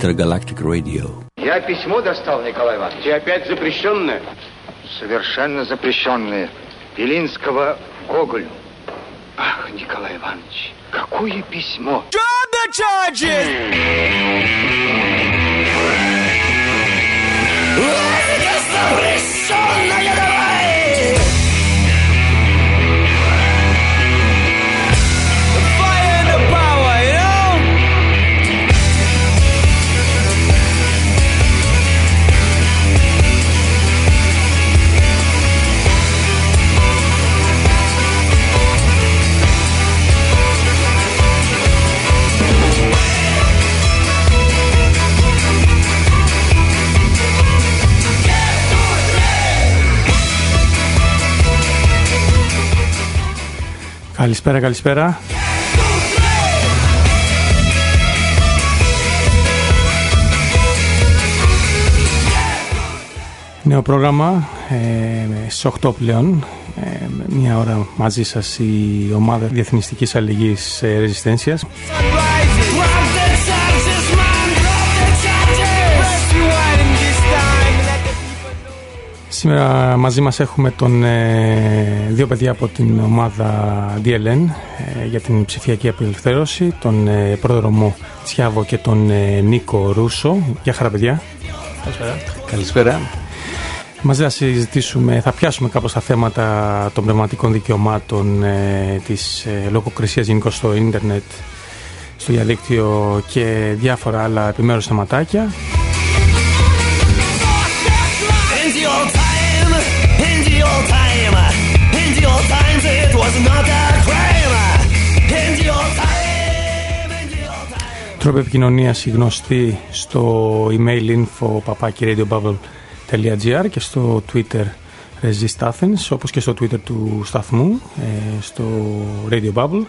Intergalactic Radio. Я письмо достал, Николай Иванович. И опять запрещенное? Совершенно запрещенное. Белинского Гоголю. Ах, Николай Иванович, какое письмо! Drop the charges! Музыка запрещенная, давай! The fire and the power, you know? Καλησπέρα, καλησπέρα. Νέο πρόγραμμα στις 8 πλέον. Μια ώρα μαζί σας η ομάδα Διεθνιστικής Αλληλεγγύης Ρεζιστένσιας. Σήμερα μαζί μας έχουμε δύο παιδιά από την ομάδα DLN για την ψηφιακή απελευθέρωση, τον πρόδρομο Τσιάβο και τον Νίκο Ρούσο. Γεια χαρά, παιδιά. Καλησπέρα. Καλησπέρα. Μαζί θα πιάσουμε κάπως τα θέματα των πνευματικών δικαιωμάτων, της λογοκρισίας γενικώς στο ίντερνετ, στο διαδίκτυο και διάφορα άλλα επιμέρους θεματάκια. Τρόποι επικοινωνίας γνωστοί στο email info@radiobubble.gr και στο Twitter Resist Athens, όπως και στο Twitter του σταθμού, στο Radio Bubble.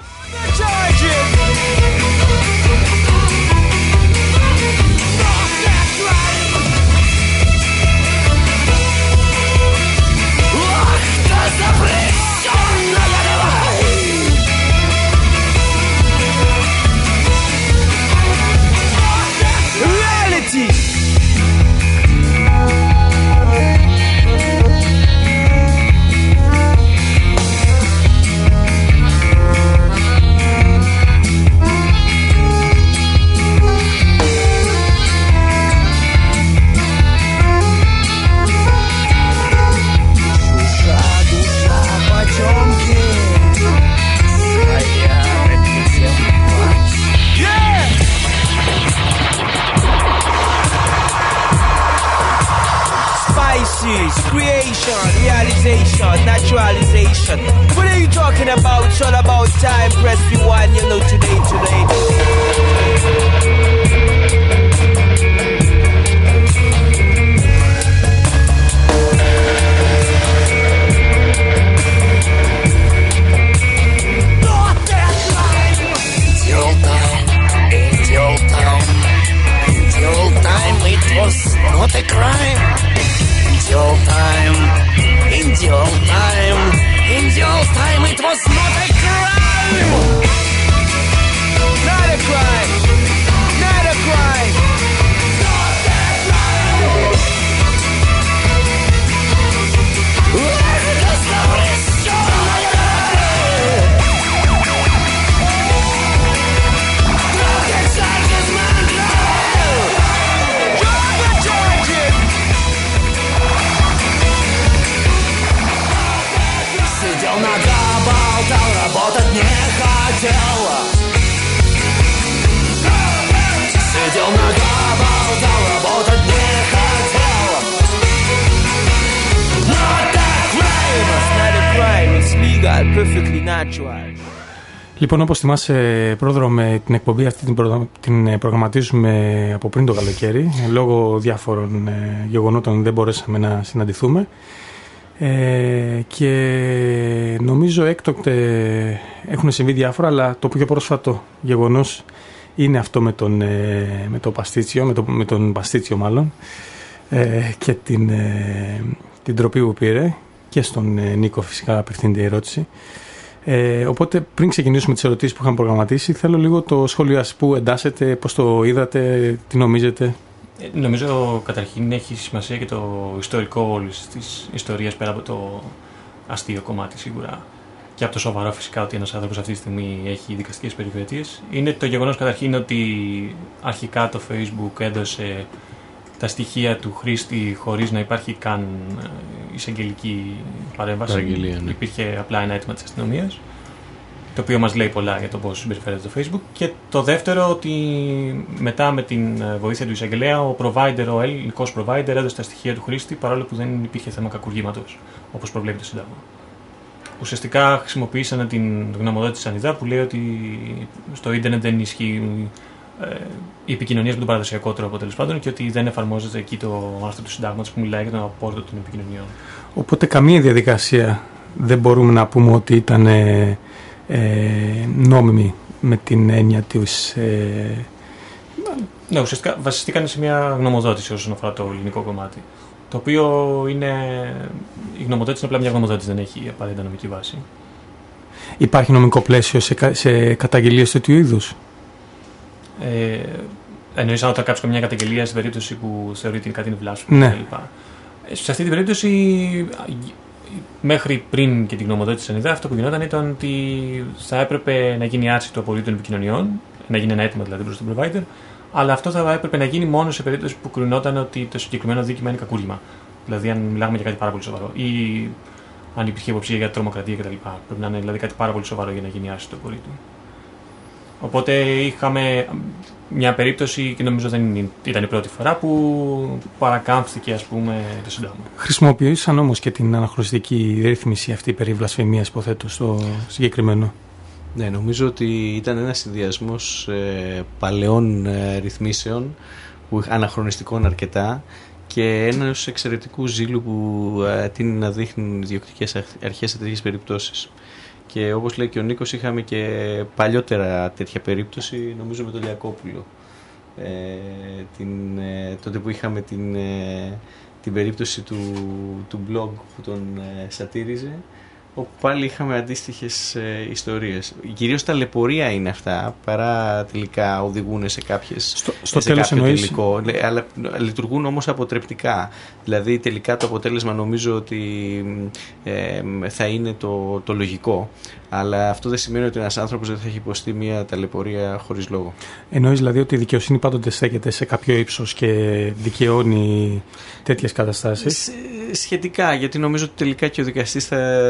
Creation, realization, naturalization. What are you talking about? It's all about time. Press rewind, you know, today. It was not a crime. In the old time, it was not a crime. Not a crime. Not a crime. Работать не хотел. Сидел нога, болтал, работать не хотел. Not a crime. It's not a crime. It's legal, perfectly natural. Λοιπόν, όπως θυμάσαι, πρόδρομε, την εκπομπή αυτή την προγραμματίζουμε από πριν το καλοκαίρι. Λόγω διάφορων γεγονότων δεν μπορέσαμε να συναντηθούμε. Και νομίζω έκτοτε έχουν συμβεί διάφορα, αλλά το πιο πρόσφατο γεγονός είναι αυτό με το Παστίτσιο, με τον Παστίτσιο μάλλον, και την τροπή που πήρε, και στον Νίκο φυσικά απευθύνεται η ερώτηση. Οπότε πριν ξεκινήσουμε τις ερωτήσεις που είχαμε προγραμματίσει, θέλω λίγο το σχόλιο σας, που εντάσσετε, πώς το είδατε, τι νομίζετε. Νομίζω καταρχήν έχει σημασία και το ιστορικό όλης της ιστορίας, πέρα από το αστείο κομμάτι σίγουρα και από το σοβαρό φυσικά ότι ένας άνθρωπος αυτή τη στιγμή έχει δικαστικές περιπέτειες. Είναι το γεγονός καταρχήν ότι αρχικά το Facebook έδωσε τα στοιχεία του χρήστη χωρίς να υπάρχει καν εισαγγελική παρέμβαση. Ναι. Υπήρχε απλά ένα αίτημα της αστυνομίας, το οποίο μας λέει πολλά για το πώς συμπεριφέρεται το Facebook. Και το δεύτερο, ότι μετά με την βοήθεια του εισαγγελέα, ο ελληνικός provider έδωσε τα στοιχεία του χρήστη, παρόλο που δεν υπήρχε θέμα κακουργήματος, όπως προβλέπει το Σύνταγμα. Ουσιαστικά χρησιμοποίησαν την γνωμοδότηση της Ανιδά που λέει ότι στο ίντερνετ δεν ισχύει η επικοινωνία με τον παραδοσιακό τρόπο, τέλος πάντων, και ότι δεν εφαρμόζεται εκεί το άρθρο του Συντάγματος που μιλάει για τον απόρριτο των επικοινωνιών. Οπότε καμία διαδικασία δεν μπορούμε να πούμε ότι ήταν νόμιμη με την έννοια της... Ναι, ουσιαστικά βασιστήκαν σε μια γνωμοδότηση όσον αφορά το ελληνικό κομμάτι. Το οποίο είναι... Η γνωμοδότηση είναι απλά μια γνωμοδότηση, δεν έχει απαραίτητα νομική βάση. Υπάρχει νομικό πλαίσιο σε καταγγελίες τέτοιου είδους? Εννοείς αν όταν κάποιος κάνει μια καταγγελία στην περίπτωση που θεωρείται κάτι είναι βλάσφημο, ναι, κλπ. Σε αυτή την περίπτωση, μέχρι πριν και την γνωμοδότηση της Ανιδά, αυτό που γινόταν ήταν ότι θα έπρεπε να γίνει άρση του απορρίτου των επικοινωνιών, να γίνει ένα αίτημα δηλαδή προς τον provider, αλλά αυτό θα έπρεπε να γίνει μόνο σε περίπτωση που κρινόταν ότι το συγκεκριμένο δίκημα είναι κακούργημα. Δηλαδή, αν μιλάμε για κάτι πάρα πολύ σοβαρό, ή αν υπήρχε υποψία για τρομοκρατία κτλ. Πρέπει να είναι δηλαδή κάτι πάρα πολύ σοβαρό για να γίνει άρση του απορρίτου. Οπότε είχαμε μια περίπτωση, και νομίζω δεν ήταν η πρώτη φορά, που παρακάμφθηκε, ας πούμε, το Σύνταγμα. Χρησιμοποιήσαν όμως και την αναχρονιστική ρύθμιση αυτή περί βλασφημίας, υποθέτω, στο συγκεκριμένο. Ναι, νομίζω ότι ήταν ένας συνδυασμός παλαιών ρυθμίσεων, αναχρονιστικών αρκετά, και ένας εξαιρετικού ζήλου που τείνει να δείχνουν οι διοικητικές αρχές σε τέτοιες περιπτώσεις. Και όπως λέει και ο Νίκος, είχαμε και παλιότερα τέτοια περίπτωση, νομίζω με τον Λιακόπουλο. Τότε που είχαμε την περίπτωση του blog που τον σατήριζε, όπου πάλι είχαμε αντίστοιχες ιστορίες. Κυρίως ταλαιπωρία είναι αυτά, παρά τελικά οδηγούν σε κάποιες στο σε τέλος κάποιο εννοείς... τελικό. Αλλά λειτουργούν όμως αποτρεπτικά. Δηλαδή τελικά το αποτέλεσμα νομίζω ότι θα είναι το λογικό. Αλλά αυτό δεν σημαίνει ότι ένας άνθρωπος δεν θα έχει υποστεί μια ταλαιπωρία χωρίς λόγο. Εννοείς δηλαδή ότι η δικαιοσύνη πάντοτε στέκεται σε κάποιο ύψος και δικαιώνει τέτοιες καταστάσεις? Σχετικά, γιατί νομίζω ότι τελικά και ο δικαστής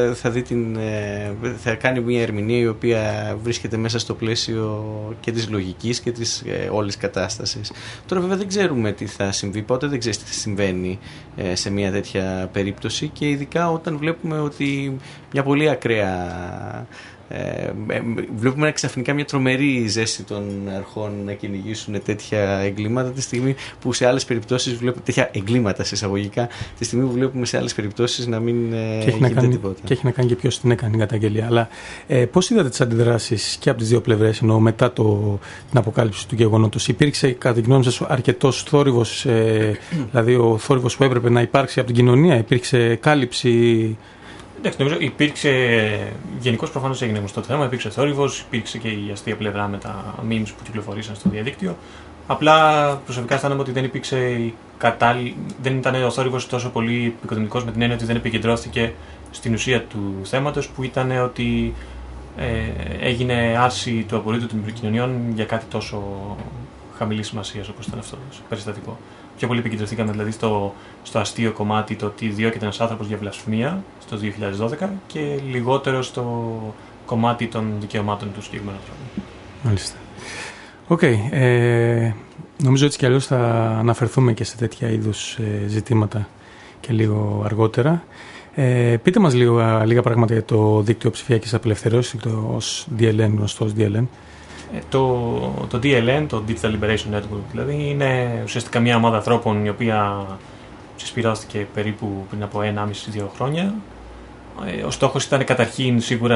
θα κάνει μια ερμηνεία η οποία βρίσκεται μέσα στο πλαίσιο και της λογικής και της όλης κατάστασης. Τώρα βέβαια δεν ξέρουμε τι θα συμβεί, ποτέ δεν ξέρεις τι θα συμβαίνει σε μια τέτοια περίπτωση, και ειδικά όταν βλέπουμε ότι μια πολύ ακραία... βλέπουμε ξαφνικά μια τρομερή ζέση των αρχών να κυνηγήσουν τέτοια εγκλήματα, τη στιγμή που σε άλλες περιπτώσεις βλέπουμε τέτοια εγκλήματα σε εισαγωγικά, τη στιγμή που βλέπουμε σε άλλες περιπτώσεις να μην γίνεται τίποτα. Και έχει να κάνει και ποιος την έκανε την καταγγελία. Αλλά πώς είδατε τις αντιδράσεις και από τις δύο πλευρές, ενώ μετά την αποκάλυψη του γεγονότος? Υπήρξε κατά την γνώμη σας αρκετός θόρυβος, δηλαδή ο θόρυβος που έπρεπε να υπάρξει από την κοινωνία? Υπήρξε κάλυψη? Εντάξει, νομίζω υπήρξε. Γενικώς προφανώς έγινε γνωστό το θέμα, υπήρξε θόρυβος, υπήρξε και η αστεία πλευρά με τα memes που κυκλοφορήσαν στο διαδίκτυο. Απλά προσωπικά αισθάνομαι ότι δεν υπήρξε δεν ήταν ο θόρυβος τόσο πολύ επικοδομητικός, με την έννοια ότι δεν επικεντρώθηκε στην ουσία του θέματος, που ήταν ότι έγινε άρση του απορρίτου των επικοινωνιών για κάτι τόσο χαμηλής σημασίας όπως ήταν αυτό το περιστατικό. Πιο πολύ επικεντρωθήκαμε δηλαδή στο αστείο κομμάτι, το ότι διώκεται ένας άνθρωπος για βλασφημία στο 2012, και λιγότερο στο κομμάτι των δικαιωμάτων του συγκεκριμένου ανθρώπου. Μάλιστα. Οκ. Νομίζω έτσι κι αλλιώς θα αναφερθούμε και σε τέτοια είδους ζητήματα και λίγο αργότερα. Πείτε μας λίγα πράγματα για το δίκτυο ψηφιακής απελευθέρωσης, το DLN, γνωστό ως DLN. Το DLN, το Digital Liberation Network, δηλαδή, είναι ουσιαστικά μια ομάδα ανθρώπων η οποία συσπηρώθηκε περίπου πριν από 1,5-2 χρόνια. Ο στόχος ήταν καταρχήν σίγουρα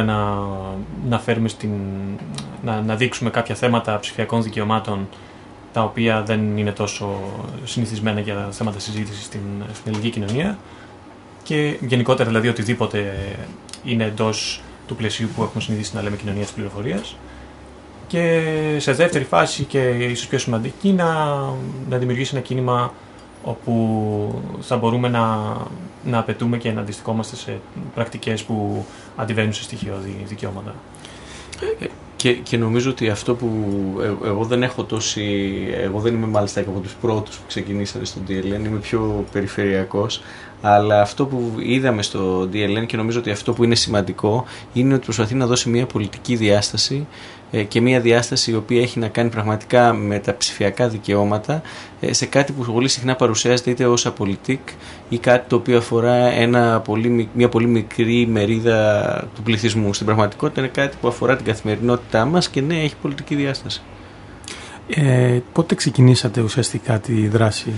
να δείξουμε κάποια θέματα ψηφιακών δικαιωμάτων, τα οποία δεν είναι τόσο συνηθισμένα για θέματα συζήτησης στην ελληνική κοινωνία, και γενικότερα δηλαδή οτιδήποτε είναι εντός του πλαισίου που έχουμε συνηθίσει να λέμε κοινωνία της πληροφορίας. Και σε δεύτερη φάση και ίσως πιο σημαντική να δημιουργήσει ένα κίνημα όπου θα μπορούμε να απαιτούμε και να αντιστοιχόμαστε σε πρακτικές που αντιβαίνουν σε στοιχειώδη δικαιώματα. Και νομίζω ότι αυτό που εγώ δεν έχω εγώ δεν είμαι μάλιστα από τους πρώτους που ξεκινήσανε στο DLN, είμαι πιο περιφερειακός, αλλά αυτό που είδαμε στο DLN και νομίζω ότι αυτό που είναι σημαντικό είναι ότι προσπαθεί να δώσει μια πολιτική διάσταση και μια διάσταση η οποία έχει να κάνει πραγματικά με τα ψηφιακά δικαιώματα σε κάτι που πολύ συχνά παρουσιάζεται είτε ως απολυτικ ή κάτι το οποίο αφορά μια πολύ μικρή μερίδα του πληθυσμού. Στην πραγματικότητα είναι κάτι που αφορά την καθημερινότητά μας και ναι, έχει πολιτική διάσταση. Πότε ξεκινήσατε ουσιαστικά τη δράση?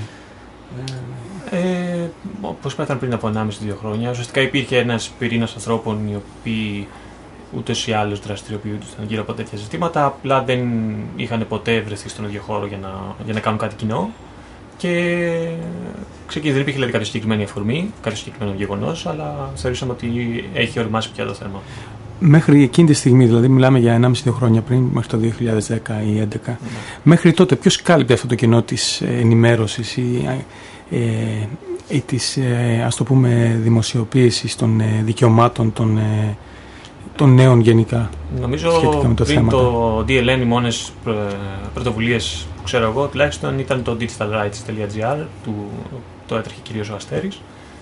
Όπως ήταν πριν από 1,5-2 χρόνια, ουσιαστικά υπήρχε ένας πυρήνας ανθρώπων οι οποίοι ούτως ή άλλως δραστηριοποιούνταν γύρω από τέτοια ζητήματα, απλά δεν είχαν ποτέ βρεθεί στον ίδιο χώρο για να κάνουν κάτι κοινό. Και δεν υπήρχε δηλαδή κάποια συγκεκριμένη αφορμή, κάποιο συγκεκριμένο γεγονός, αλλά θεωρήσαμε ότι έχει οριμάσει πια το θέμα. Μέχρι εκείνη τη στιγμή, δηλαδή μιλάμε για 1,5-2 χρόνια πριν, μέχρι το 2010 ή 2011, μέχρι τότε ποιος κάλυπτε αυτό το κενό της ενημέρωσης ή της, ας το πούμε, δημοσιοποίησης των δικαιωμάτων των νέων γενικά? Νομίζω πριν το DLN οι μόνες πρωτοβουλίες που ξέρω εγώ τουλάχιστον ήταν το digitalrights.gr, το έτρεχε κυρίως ο Αστέρης,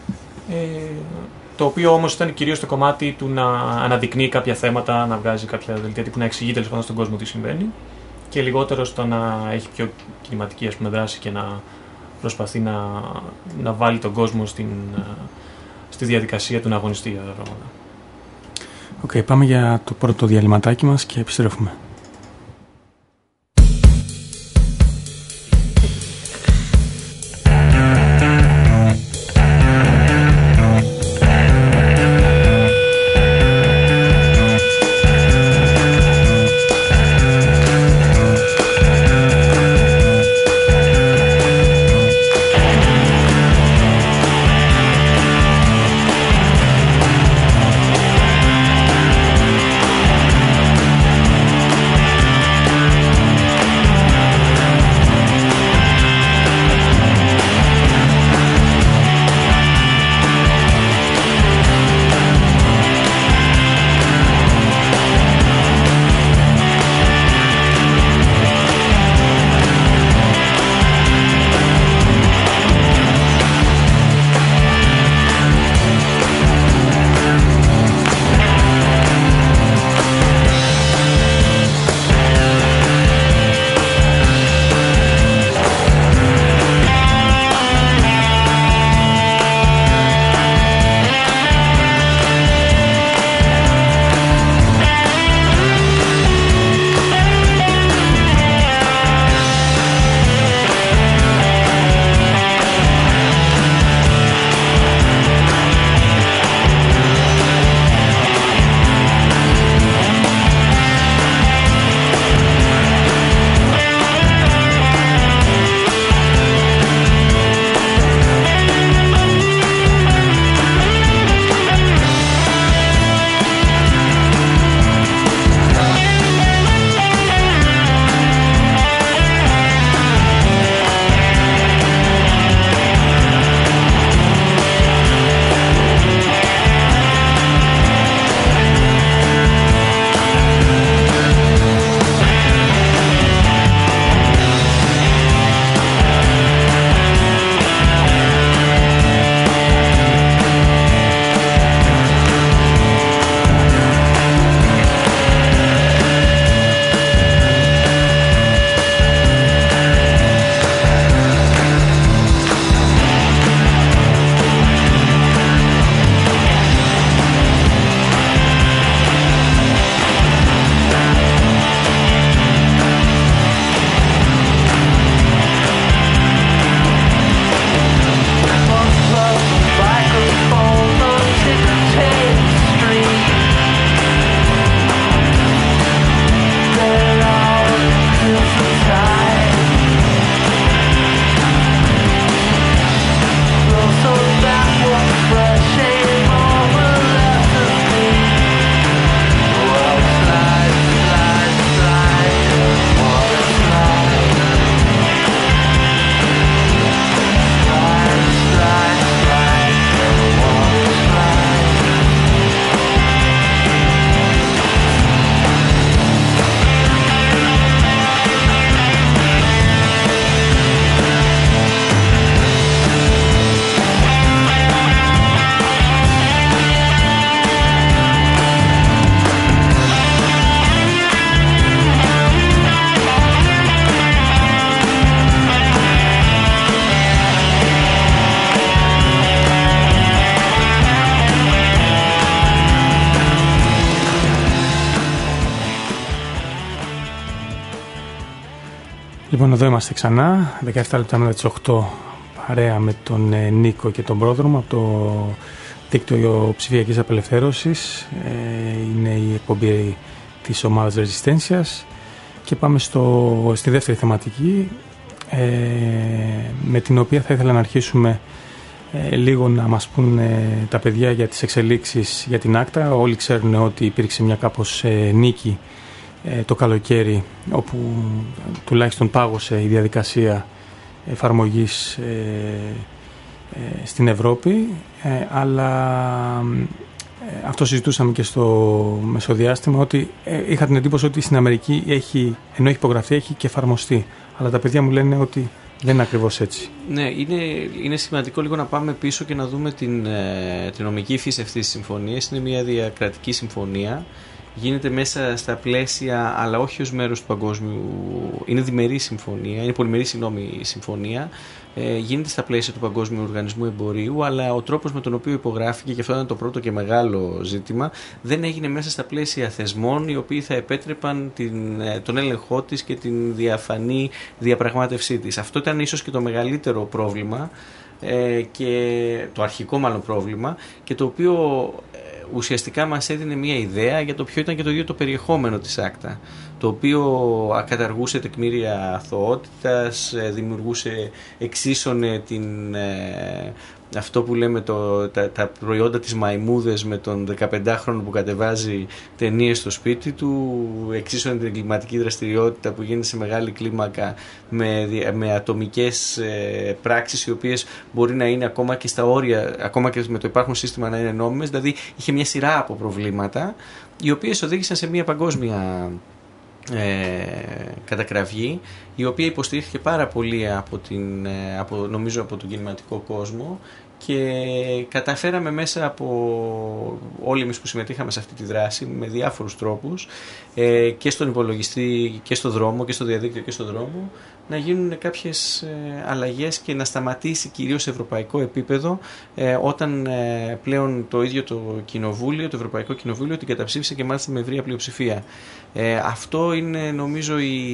το οποίο όμως ήταν κυρίως το κομμάτι του να αναδεικνύει κάποια θέματα, να βγάζει κάποια δελτία τύπου, να εξηγεί τέλος πάντων στον κόσμο τι συμβαίνει, και λιγότερο στο να έχει πιο κινηματική, ας πούμε, δράση και να προσπαθεί να βάλει τον κόσμο στη διαδικασία του να αγωνιστεί για τα πράγματα. Πάμε για το πρώτο διαλυματάκι μας και επιστρέφουμε. Λοιπόν, εδώ είμαστε ξανά, 17 λεπτά μετά τις 8, παρέα με τον Νίκο και τον πρόδρομο από το δίκτυο ψηφιακής απελευθέρωσης. Είναι η εκπομπή της ομάδας Ρεζιστένσιας και πάμε στη δεύτερη θεματική, με την οποία θα ήθελα να αρχίσουμε λίγο να μας πούν τα παιδιά για τις εξελίξεις για την άκτα. Όλοι ξέρουν ότι υπήρξε μια κάπως νίκη το καλοκαίρι, όπου τουλάχιστον πάγωσε η διαδικασία εφαρμογής στην Ευρώπη, αλλά αυτό συζητούσαμε και στο μεσοδιάστημα, ότι είχα την εντύπωση ότι στην Αμερική ενώ έχει υπογραφεί, έχει και εφαρμοστεί, αλλά τα παιδιά μου λένε ότι δεν είναι ακριβώς έτσι. Ναι, είναι σημαντικό λίγο να πάμε πίσω και να δούμε την νομική φύση αυτής της συμφωνίας. Είναι μια διακρατική συμφωνία. Γίνεται μέσα στα πλαίσια, αλλά όχι ως μέρος του παγκόσμιου. Είναι διμερή συμφωνία, είναι πολυμερή συμφωνία. Γίνεται στα πλαίσια του Παγκόσμιου Οργανισμού Εμπορίου, αλλά ο τρόπος με τον οποίο υπογράφηκε, και αυτό ήταν το πρώτο και μεγάλο ζήτημα, δεν έγινε μέσα στα πλαίσια θεσμών οι οποίοι θα επέτρεπαν τον έλεγχό της και την διαφανή διαπραγμάτευσή της. Αυτό ήταν ίσως και το μεγαλύτερο πρόβλημα, και το αρχικό μάλλον πρόβλημα, και το οποίο ουσιαστικά μας έδινε μια ιδέα για το ποιο ήταν και το ίδιο το περιεχόμενο της άκτα, το οποίο καταργούσε τεκμήρια αθωότητας, εξίσωνε αυτό που λέμε τα προϊόντα της μαϊμούδες με τον 15χρονο που κατεβάζει ταινίες στο σπίτι του, εξίσωνε την εγκληματική δραστηριότητα που γίνεται σε μεγάλη κλίμακα με ατομικές πράξεις, οι οποίες μπορεί να είναι ακόμα και στα όρια, ακόμα και με το υπάρχον σύστημα να είναι νόμιμες. Δηλαδή είχε μια σειρά από προβλήματα, οι οποίες οδήγησαν σε μια παγκόσμια κατακραυγή, η οποία υποστηρίχθηκε πάρα πολύ νομίζω από τον κινηματικό κόσμο, και καταφέραμε μέσα από όλοι εμείς που συμμετείχαμε σε αυτή τη δράση με διάφορους τρόπους, και στον υπολογιστή και στο δρόμο και στο διαδίκτυο και στο δρόμο, να γίνουν κάποιες αλλαγές και να σταματήσει κυρίως σε ευρωπαϊκό επίπεδο, όταν πλέον το ίδιο το Ευρωπαϊκό Κοινοβούλιο την καταψήφισε, και μάλιστα με ευρεία πλειοψηφία. Αυτό είναι νομίζω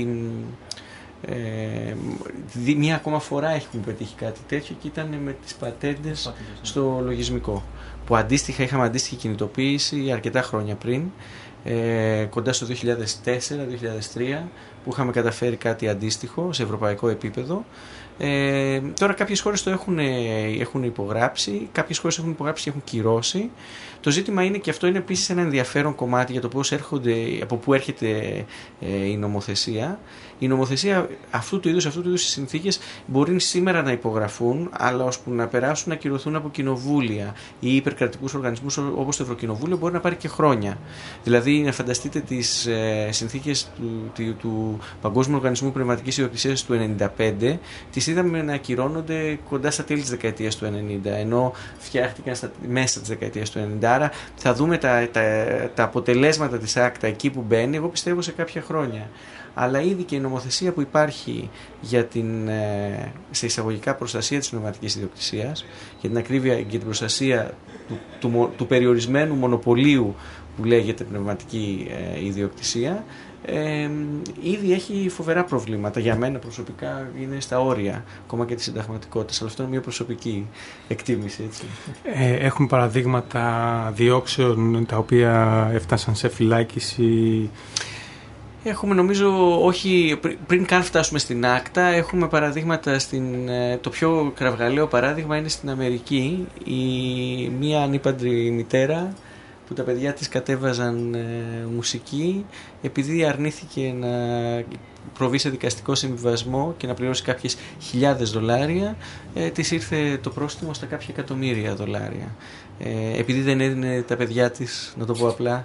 μία ακόμα φορά έχουμε πετύχει κάτι τέτοιο, και ήταν με τις πατέντες στο λογισμικό, που αντίστοιχα είχαμε αντίστοιχη κινητοποίηση αρκετά χρόνια πριν, κοντά στο 2004-2003, που είχαμε καταφέρει κάτι αντίστοιχο σε ευρωπαϊκό επίπεδο. Τώρα κάποιες χώρες το έχουν υπογράψει, κάποιες χώρες έχουν υπογράψει και έχουν κυρώσει. Το ζήτημα είναι, και αυτό είναι επίσης ένα ενδιαφέρον κομμάτι για το πώς από πού έρχεται η νομοθεσία. Η νομοθεσία αυτού του είδους οι συνθήκες μπορεί σήμερα να υπογραφούν, αλλά ώσπου να περάσουν να κυρωθούν από κοινοβούλια ή υπερκρατικούς οργανισμούς όπως το Ευρωκοινοβούλιο, μπορεί να πάρει και χρόνια. Δηλαδή, να φανταστείτε τις συνθήκες του Παγκόσμιου Οργανισμού Πνευματικής Ιδιοκτησίας του 1995, τις είδαμε να ακυρώνονται κοντά στα τέλη της δεκαετίας του 1990, ενώ φτιάχτηκαν μέσα της δεκαετίας του 1990. Άρα θα δούμε τα αποτελέσματα της άκτα εκεί που μπαίνει, εγώ πιστεύω, σε κάποια χρόνια. Αλλά ήδη και η νομοθεσία που υπάρχει για σε εισαγωγικά προστασία της πνευματικής ιδιοκτησίας, για την ακρίβεια και την προστασία του περιορισμένου μονοπωλίου που λέγεται πνευματική ιδιοκτησία, ήδη έχει φοβερά προβλήματα. Για μένα προσωπικά είναι στα όρια ακόμα και της συνταγματικότητας, αλλά αυτό είναι μια προσωπική εκτίμηση, έτσι. Έχουμε παραδείγματα διώξεων τα οποία έφτασαν σε φυλάκιση. Έχουμε, νομίζω, όχι, πριν καν φτάσουμε στην άκτα, έχουμε παραδείγματα το πιο κραυγαλαίο παράδειγμα είναι στην Αμερική. Μία ανήπαντρη μητέρα που τα παιδιά της κατέβαζαν μουσική, επειδή αρνήθηκε να προβεί σε δικαστικό συμβιβασμό και να πληρώσει κάποιες $1,000, της ήρθε το πρόστιμο στα κάποια εκατομμύρια δολάρια. Επειδή δεν έδινε τα παιδιά της, να το πω απλά,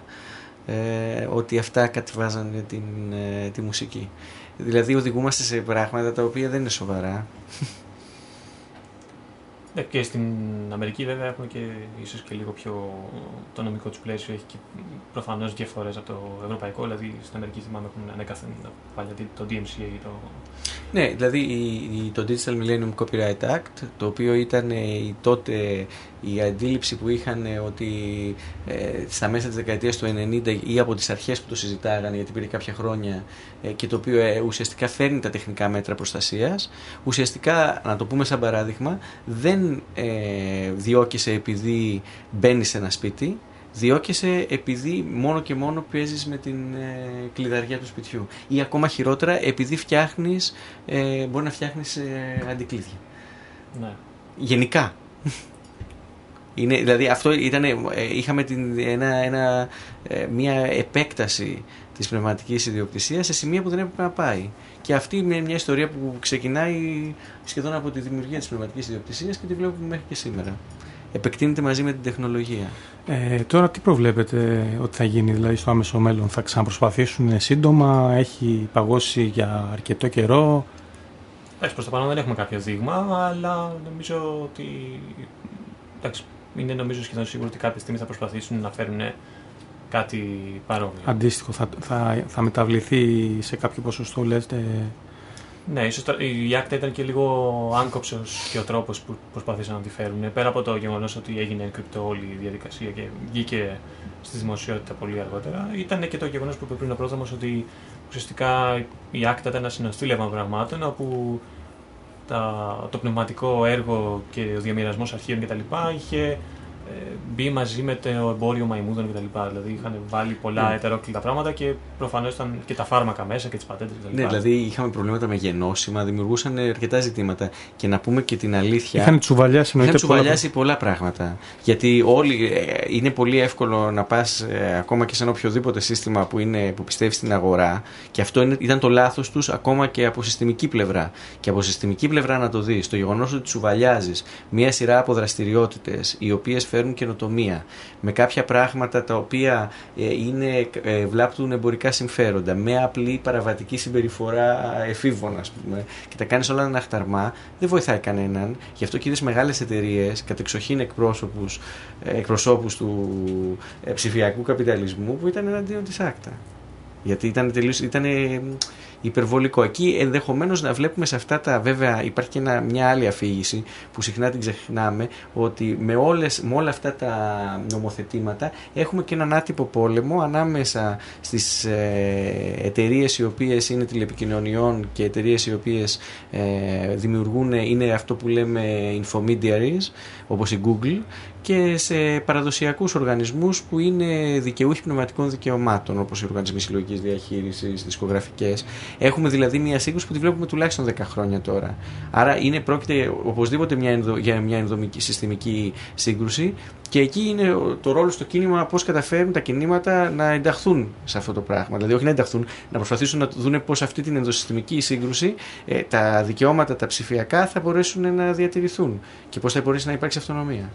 ότι αυτά κατεβάζανε τη μουσική. Δηλαδή οδηγούμαστε σε πράγματα τα οποία δεν είναι σοβαρά. Και στην Αμερική βέβαια έχουν και ίσως και λίγο πιο το νομικό τους πλαίσιο, έχει και προφανώς διαφορές από το ευρωπαϊκό, δηλαδή στην Αμερική θυμάμαι έχουν ανέκαθεν παλιά το DMCA ή το... Ναι, δηλαδή το Digital Millennium Copyright Act, το οποίο ήταν τότε η αντίληψη που είχαν ότι στα μέσα της δεκαετίας του 90 ή από τις αρχές που το συζητάγανε, γιατί πήρε κάποια χρόνια, και το οποίο ουσιαστικά φέρνει τα τεχνικά μέτρα προστασίας, ουσιαστικά, να το πούμε σαν παράδειγμα, δεν διώκεσαι επειδή μπαίνεις σε ένα σπίτι, διώκεσαι επειδή μόνο και μόνο παίζεις με την κλειδαριά του σπιτιού, ή ακόμα χειρότερα επειδή φτιάχνεις, μπορεί να φτιάχνεις αντικλείδια. Ναι. Γενικά. Δηλαδή αυτό ήταν, είχαμε μια επέκταση της πνευματικής ιδιοκτησίας σε σημεία που δεν έπρεπε να πάει. Και αυτή είναι μια ιστορία που ξεκινάει σχεδόν από τη δημιουργία της πνευματικής ιδιοκτησίας και τη βλέπουμε μέχρι και σήμερα. Επεκτείνεται μαζί με την τεχνολογία. Τώρα τι προβλέπετε ότι θα γίνει, δηλαδή στο άμεσο μέλλον? Θα ξαναπροσπαθήσουν σύντομα, έχει παγώσει για αρκετό καιρό? Προς το παρόν δεν έχουμε κάποιο δείγμα, αλλά νομίζω ότι είναι νομίζω σχεδόν σίγουρο ότι κάποια στιγμή θα προσπαθήσουν να φέρουν κάτι παρόμοιο. Αντίστοιχο, θα μεταβληθεί σε κάποιο ποσοστό, λέτε? Ναι, ίσως η Άκτα ήταν και λίγο άγκοψος και ο τρόπος που προσπαθήσαν να τη φέρουν. Πέρα από το γεγονός ότι έγινε εγκρυπτό όλη η διαδικασία και βγήκε στη δημοσιότητα πολύ αργότερα, ήταν και το γεγονός που είπε πριν ο πρόδρομος ότι ουσιαστικά η Άκτα ήταν ένα συνοστήλευμα πραγμάτων όπου το πνευματικό έργο και ο διαμοιρασμός αρχείων κτλ. Είχε μπει μαζί με το εμπόριο μαϊμούδων κτλ. Δηλαδή είχαν βάλει πολλά ετερόκλητα πράγματα και προφανώς ήταν και τα φάρμακα μέσα και τις πατέντες κτλ. Ναι, δηλαδή είχαμε προβλήματα με γενώσιμα, δημιουργούσαν αρκετά ζητήματα. Και να πούμε και την αλήθεια. Είχαν τσουβαλιάσει πολλά πράγματα. Γιατί είναι πολύ εύκολο να πας ακόμα και σε ένα οποιοδήποτε σύστημα που πιστεύει στην αγορά, και αυτό ήταν το λάθος τους ακόμα και από συστημική πλευρά. Και από συστημική πλευρά να το δεις, το γεγονός ότι τσουβαλιάζεις μία σειρά από δραστηριότητες οι οποίες φέρουν καινοτομία με κάποια πράγματα τα οποία βλάπτουν εμπορικά συμφέροντα, με απλή παραβατική συμπεριφορά εφήβων, ας πούμε, και τα κάνεις όλα ένα αχταρμά, δεν βοηθάει κανέναν. Γι' αυτό και είδες μεγάλες εταιρείες, κατεξοχήν εκπροσώπους του ψηφιακού καπιταλισμού, που ήταν εναντίον της Άκτα. Γιατί ήταν υπερβολικό. Εκεί ενδεχομένως να βλέπουμε σε αυτά τα, βέβαια υπάρχει και μια άλλη αφήγηση που συχνά την ξεχνάμε, ότι με όλα αυτά τα νομοθετήματα έχουμε και έναν άτυπο πόλεμο ανάμεσα στις εταιρείες οι οποίες είναι τηλεπικοινωνιών και εταιρείες οι οποίες είναι αυτό που λέμε infomediaries, όπως η Google, και σε παραδοσιακούς οργανισμούς που είναι δικαιούχοι πνευματικών δικαιωμάτων, όπως οι οργανισμοί συλλογικής διαχείρισης, δισκογραφικές. Έχουμε δηλαδή μια σύγκρουση που τη βλέπουμε τουλάχιστον 10 χρόνια τώρα. Άρα πρόκειται οπωσδήποτε για μια ενδομική συστημική σύγκρουση, και εκεί είναι το ρόλο στο κίνημα πώς καταφέρουν τα κινήματα να ενταχθούν σε αυτό το πράγμα. Δηλαδή, όχι να ενταχθούν, να προσπαθήσουν να δουν πώς αυτή την ενδοσυστημική σύγκρουση τα δικαιώματα, τα ψηφιακά θα μπορέσουν να διατηρηθούν και πώς θα μπορέσει να υπάρξει αυτονομία.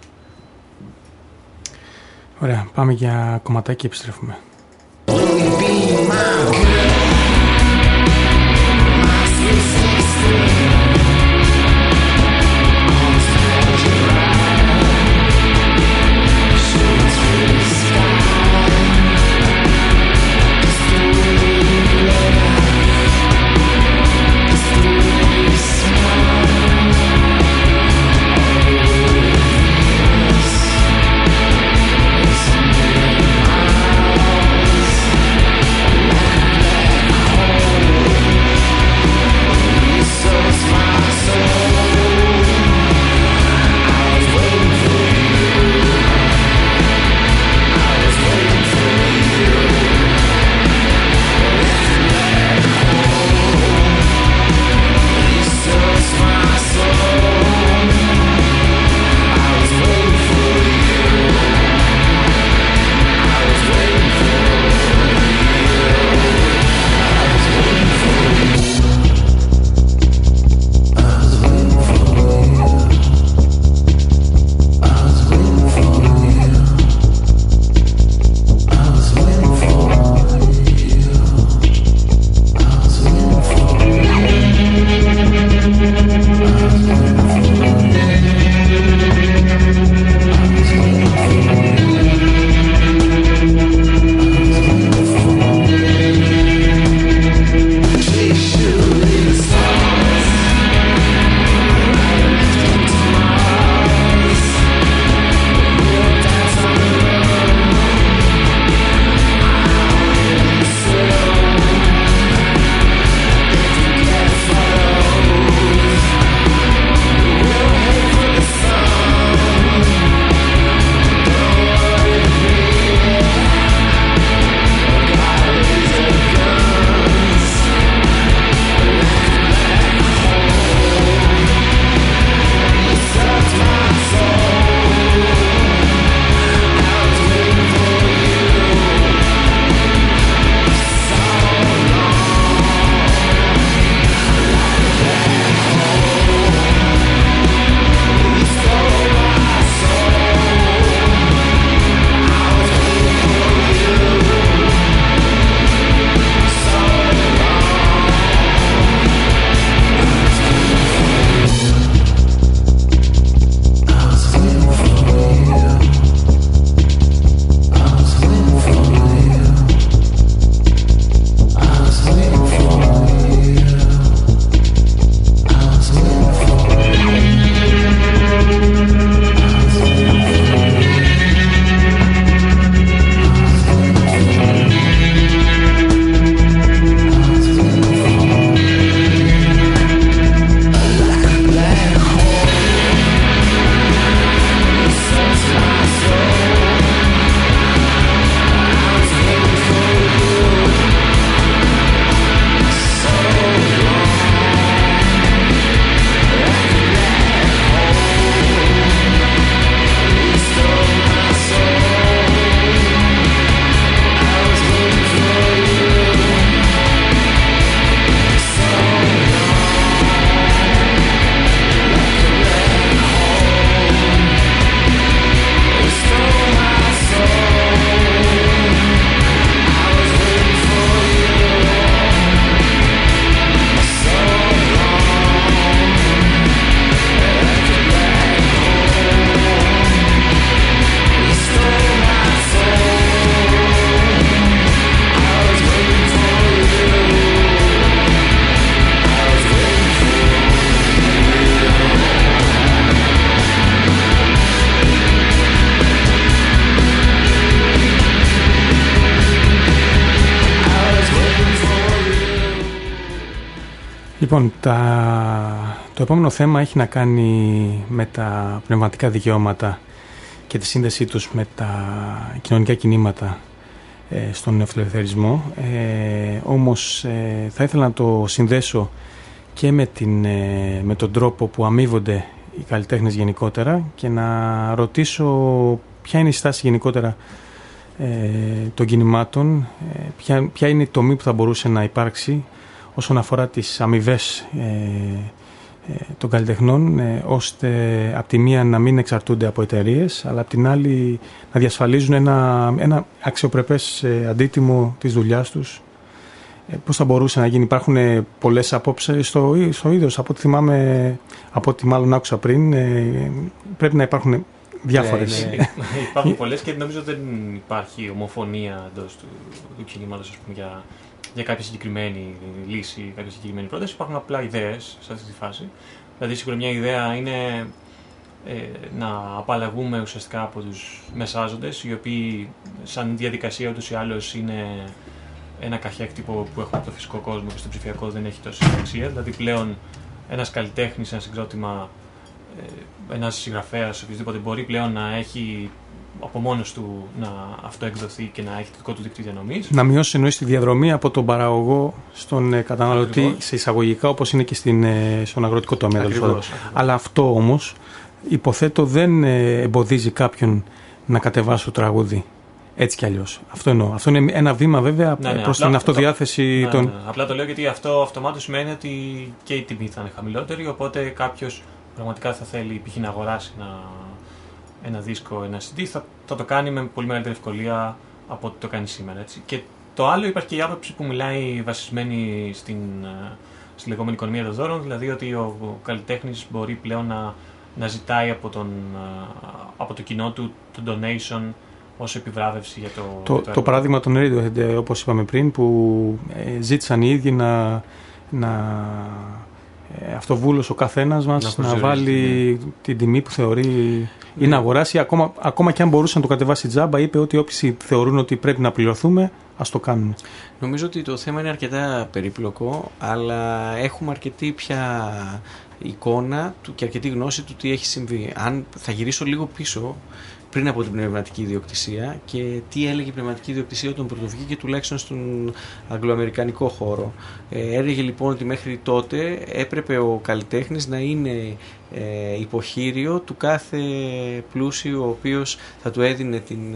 Ωραία, πάμε για κομματάκι και επιστρέφουμε. Λοιπόν, το επόμενο θέμα έχει να κάνει με τα πνευματικά δικαιώματα και τη σύνδεσή τους με τα κοινωνικά κινήματα στον νεοφιλελευθερισμό. Όμως θα ήθελα να το συνδέσω και με τον τρόπο που αμείβονται οι καλλιτέχνες γενικότερα και να ρωτήσω ποια είναι η στάση γενικότερα των κινημάτων, ποια είναι η τομή που θα μπορούσε να υπάρξει όσον αφορά τις αμοιβές των καλλιτεχνών, ώστε από τη μία να μην εξαρτούνται από εταιρείες, αλλά από την άλλη να διασφαλίζουν ένα αξιοπρεπές αντίτιμο της δουλειάς τους. Πώς θα μπορούσε να γίνει? Υπάρχουν πολλές απόψεις στο είδος, από ό,τι θυμάμαι, από ό,τι μάλλον άκουσα πριν, πρέπει να υπάρχουν διάφορες. Υπάρχουν πολλές και νομίζω δεν υπάρχει ομοφωνία εντός του κινήματος, ας πούμε, για κάποια συγκεκριμένη λύση, κάποια συγκεκριμένη πρόταση. Υπάρχουν απλά ιδέες σε αυτή τη φάση. Δηλαδή, σίγουρα μια ιδέα είναι να απαλλαγούμε ουσιαστικά από τους μεσάζοντες, οι οποίοι σαν διαδικασία ούτως ή άλλως είναι ένα καχέκτυπο που έχουμε από το φυσικό κόσμο και στο ψηφιακό δεν έχει τόση αξία. Δηλαδή, πλέον ένας καλλιτέχνης, ένα συγκρότημα, ένας συγγραφέας, οποιοδήποτε μπορεί πλέον να έχει από μόνος του να αυτοεκδοθεί και να έχει το δικό του δίκτυο διανομής. Να μειώσει εννοείς τη διαδρομή από τον παραγωγό στον καταναλωτή. Ακριβώς. Σε εισαγωγικά, όπως είναι και στον αγροτικό τομέα. Αλλά αυτό όμως, υποθέτω, δεν εμποδίζει κάποιον να κατεβάσει το τραγούδι. Έτσι κι αλλιώς. Αυτό εννοώ. Αυτό είναι ένα βήμα βέβαια προς την αυτοδιάθεση των. Ναι. Απλά το λέω γιατί αυτό αυτομάτως σημαίνει ότι και η τιμή θα είναι χαμηλότερη. Οπότε κάποιος πραγματικά θα θέλει π.χ. να αγοράσει ένα δίσκο, ένα CD, θα το κάνει με πολύ μεγαλύτερη ευκολία από ό,τι το κάνει σήμερα. Έτσι. Και το άλλο, υπάρχει και η άποψη που μιλάει βασισμένη στη λεγόμενη οικονομία των δώρων, δηλαδή ότι ο καλλιτέχνης μπορεί πλέον να ζητάει από το κοινό του το donation ως επιβράβευση για το παράδειγμα των Radiohead, όπως είπαμε πριν, που ζήτησαν οι ίδιοι να αυτοβούλωσε ο καθένας μας να βάλει την τιμή που θεωρεί ή να αγοράσει, ακόμα και αν μπορούσε να το κατεβάσει τζάμπα. Είπε ότι όποιοι θεωρούν ότι πρέπει να πληρωθούμε, ας το κάνουν. Νομίζω ότι το θέμα είναι αρκετά περίπλοκο, αλλά έχουμε αρκετή πια εικόνα και αρκετή γνώση του τι έχει συμβεί. Αν θα γυρίσω λίγο πίσω, πριν από την πνευματική ιδιοκτησία, και τι έλεγε η πνευματική ιδιοκτησία όταν πρωτοβγήκε τουλάχιστον στον αγγλοαμερικανικό χώρο. Έλεγε λοιπόν ότι μέχρι τότε έπρεπε ο καλλιτέχνης να είναι υποχείριο του κάθε πλούσιου, ο οποίος θα του έδινε την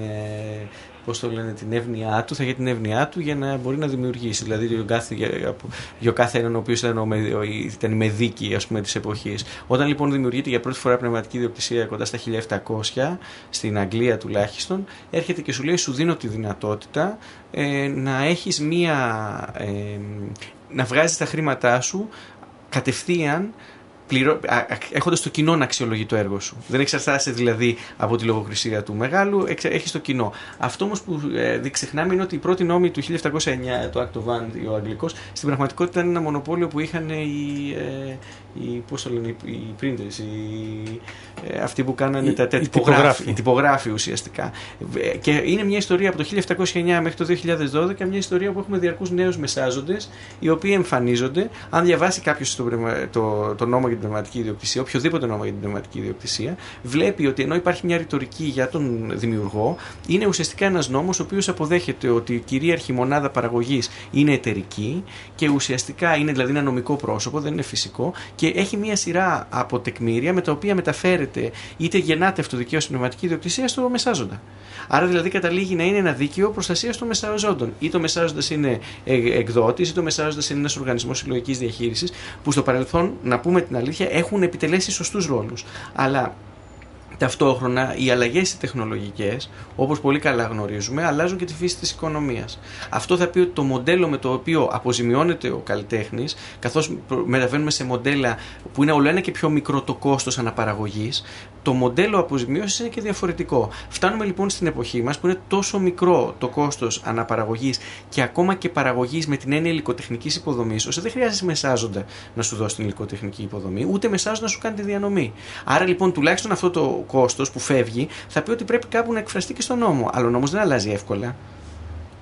την εύνοιά του, θα είχε την εύνοιά του για να μπορεί να δημιουργήσει. Δηλαδή για κάθε έναν ο οποίος ήταν η μεδίκη, ας πούμε, της εποχής. Όταν λοιπόν δημιουργείται για πρώτη φορά πνευματική ιδιοκτησία κοντά στα 1700, στην Αγγλία τουλάχιστον, έρχεται και σου λέει: σου δίνω τη δυνατότητα να έχεις να βγάζεις τα χρήματά σου κατευθείαν, έχοντας το κοινό να αξιολογεί το έργο σου. Δεν εξαρτάσαι δηλαδή από τη λογοκρισία του μεγάλου, έχεις το κοινό. Αυτό όμως που δεν ξεχνάμε είναι ότι η πρώτη νόμη του 1709, το Act of Van, ο αγγλικός, στην πραγματικότητα είναι ένα μονοπόλιο που είχαν οι printers, αυτοί που κάνανε οι τυπογράφοι ουσιαστικά. Και είναι μια ιστορία από το 1709 μέχρι το 2012, μια ιστορία που έχουμε διαρκούς νέους μεσάζοντες, οι οποίοι εμφανίζονται. Αν διαβάσει κάποιος το νόμο για την πνευματική ιδιοκτησία, οποιοδήποτε νόμο για την πνευματική ιδιοκτησία, βλέπει ότι ενώ υπάρχει μια ρητορική για τον δημιουργό, είναι ουσιαστικά ένας νόμος ο οποίος αποδέχεται ότι η κυρίαρχη μονάδα παραγωγής είναι εταιρική και ουσιαστικά είναι δηλαδή ένα νομικό πρόσωπο, δεν είναι φυσικό, και έχει μια σειρά από τεκμήρια με τα οποία μεταφέρεται είτε γεννάται αυτοδικαίωση πνευματική ιδιοκτησία στο μεσάζοντα. Άρα δηλαδή καταλήγει να είναι ένα δίκαιο προστασίας των μεσάζοντων. Ή το μεσάζοντας είναι εκδότης, ή το μεσάζοντας είναι ένας οργανισμός συλλογικής διαχείρισης, που στο παρελθόν, να πούμε την αλήθεια, έχουν επιτελέσει σωστούς ρόλους. Αλλά ταυτόχρονα οι αλλαγές τεχνολογικές, όπως πολύ καλά γνωρίζουμε, αλλάζουν και τη φύση της οικονομίας. Αυτό θα πει ότι το μοντέλο με το οποίο αποζημιώνεται ο καλλιτέχνης, καθώς μεταβαίνουμε σε μοντέλα που είναι όλο ένα και πιο μικρό το κόστος αναπαραγωγής, το μοντέλο αποζημίωσης είναι και διαφορετικό. Φτάνουμε λοιπόν στην εποχή μας που είναι τόσο μικρό το κόστος αναπαραγωγής και ακόμα και παραγωγής με την έννοια υλικοτεχνικής υποδομής, ώστε δεν χρειάζεται μεσάζοντα να σου δώσει την υλικοτεχνική υποδομή, ούτε μεσάζοντα να σου κάνει τη διανομή. Άρα λοιπόν τουλάχιστον αυτό το κόστος που φεύγει θα πει ότι πρέπει κάπου να εκφραστεί και στον νόμο. Αλλά ο νόμος δεν αλλάζει εύκολα.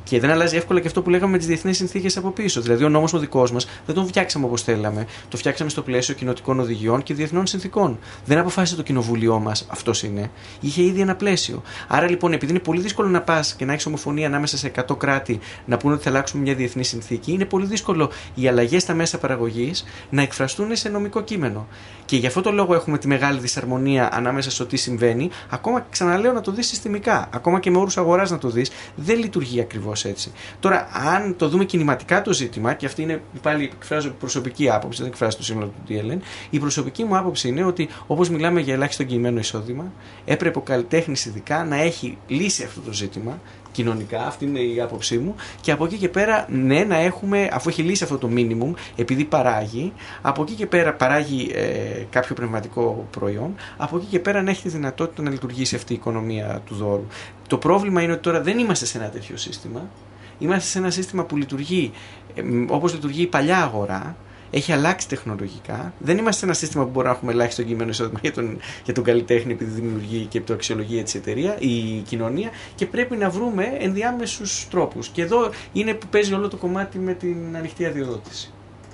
Και δεν αλλάζει εύκολα και αυτό που λέγαμε με τις διεθνείς συνθήκες από πίσω. Δηλαδή, ο νόμος ο δικός μας δεν τον φτιάξαμε όπως θέλαμε. Το φτιάξαμε στο πλαίσιο κοινοτικών οδηγιών και διεθνών συνθήκων. Δεν αποφάσισε το κοινοβούλιο μας, αυτός είναι. Είχε ήδη ένα πλαίσιο. Άρα λοιπόν, επειδή είναι πολύ δύσκολο να πας και να έχεις ομοφωνία ανάμεσα σε 100 κράτη να πούνε ότι θα αλλάξουμε μια διεθνή συνθήκη, είναι πολύ δύσκολο οι αλλαγές στα μέσα παραγωγής να εκφραστούν σε νομικό κείμενο. Και γι' αυτό το λόγο έχουμε τη μεγάλη δυσαρμονία ανάμεσα στο τι συμβαίνει. Ακόμα ξαναλέω να το δεις συστημικά. Ακόμα και με όρους αγοράς να το δεις, δεν λειτουργεί ακριβώς έτσι. Τώρα, αν το δούμε κινηματικά το ζήτημα, και αυτή είναι πάλι εκφράζω προσωπική άποψη, δεν εκφράζω το σύνολο του DLN, η προσωπική μου άποψη είναι ότι όπως μιλάμε για ελάχιστο εγγυημένο εισόδημα, έπρεπε ο καλλιτέχνης ειδικά να έχει λύσει αυτό το ζήτημα κοινωνικά, αυτή είναι η άποψή μου, και από εκεί και πέρα, ναι, να έχουμε, αφού έχει λύσει αυτό το minimum, επειδή παράγει, από εκεί και πέρα παράγει κάποιο πνευματικό προϊόν, από εκεί και πέρα να έχει τη δυνατότητα να λειτουργήσει αυτή η οικονομία του δώρου. Το πρόβλημα είναι ότι τώρα δεν είμαστε σε ένα τέτοιο σύστημα. Είμαστε σε ένα σύστημα που λειτουργεί όπως λειτουργεί η παλιά αγορά. Έχει αλλάξει τεχνολογικά. Δεν είμαστε σε ένα σύστημα που μπορούμε να έχουμε ελάχιστο εγγυημένο εισόδημα για τον καλλιτέχνη, επειδή δημιουργεί και το αξιολογεί έτσι η κοινωνία, και πρέπει να βρούμε ενδιάμεσους τρόπους. Και εδώ είναι που παίζει όλο το κομμάτι με την ανοιχτή αδειοδότηση.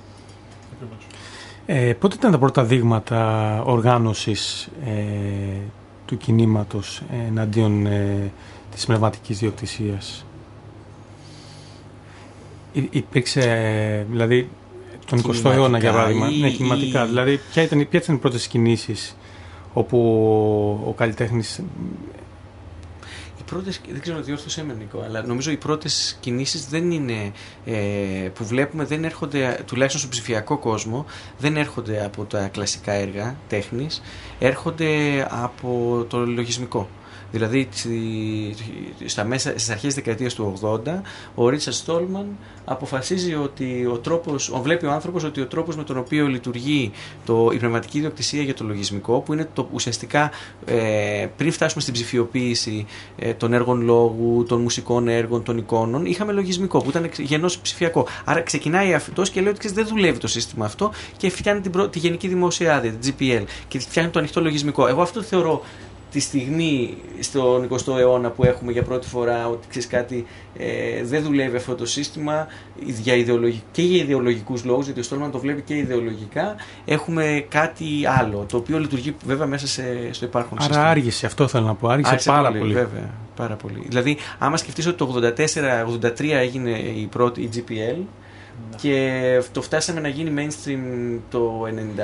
Πότε ήταν τα πρώτα δείγματα οργάνωσης του κινήματος εναντίον της πνευματικής ιδιοκτησίας? Υπήρξε, δηλαδή, τον 20ο αιώνα, για παράδειγμα, κινηματικά. Δηλαδή, ποιες ήταν οι πρώτες κινήσεις όπου ο καλλιτέχνης... Δεν ξέρω, διόρθωσέ με, Νίκο, αλλά νομίζω οι πρώτες κινήσεις δεν είναι, που βλέπουμε, δεν έρχονται, τουλάχιστον στον ψηφιακό κόσμο, δεν έρχονται από τα κλασικά έργα τέχνης, έρχονται από το λογισμικό. Δηλαδή στις αρχές της δεκαετίας του 80 ο Ρίτσαρντ Στόλμαν αποφασίζει ότι βλέπει ο άνθρωπος ότι ο τρόπος με τον οποίο λειτουργεί η πνευματική ιδιοκτησία για το λογισμικό, που είναι ουσιαστικά πριν φτάσουμε στην ψηφιοποίηση των έργων λόγου, των μουσικών έργων, των εικόνων, είχαμε λογισμικό που ήταν γενώς ψηφιακό. Άρα ξεκινάει αυτός και λέει ότι δεν δουλεύει το σύστημα αυτό και φτιάχνει τη γενική δημόσια άδεια, την GPL, και φτιάχνει το ανοιχτό λογισμικό. Εγώ αυτό θεωρώ τη στιγμή στον 20ο αιώνα που έχουμε για πρώτη φορά ότι, ξέρεις κάτι, δεν δουλεύει αυτό το σύστημα και για ιδεολογικούς λόγους, γιατί ο Στόλμαν το βλέπει και ιδεολογικά. Έχουμε κάτι άλλο, το οποίο λειτουργεί βέβαια μέσα στο υπάρχον σύστημα. Άρα άργησε, αυτό θέλω να πω, άργησε πάρα πολύ. Βέβαια, πάρα πολύ. Δηλαδή, άμα σκεφτείς ότι το 84-83 έγινε η πρώτη, η GPL, και το φτάσαμε να γίνει mainstream το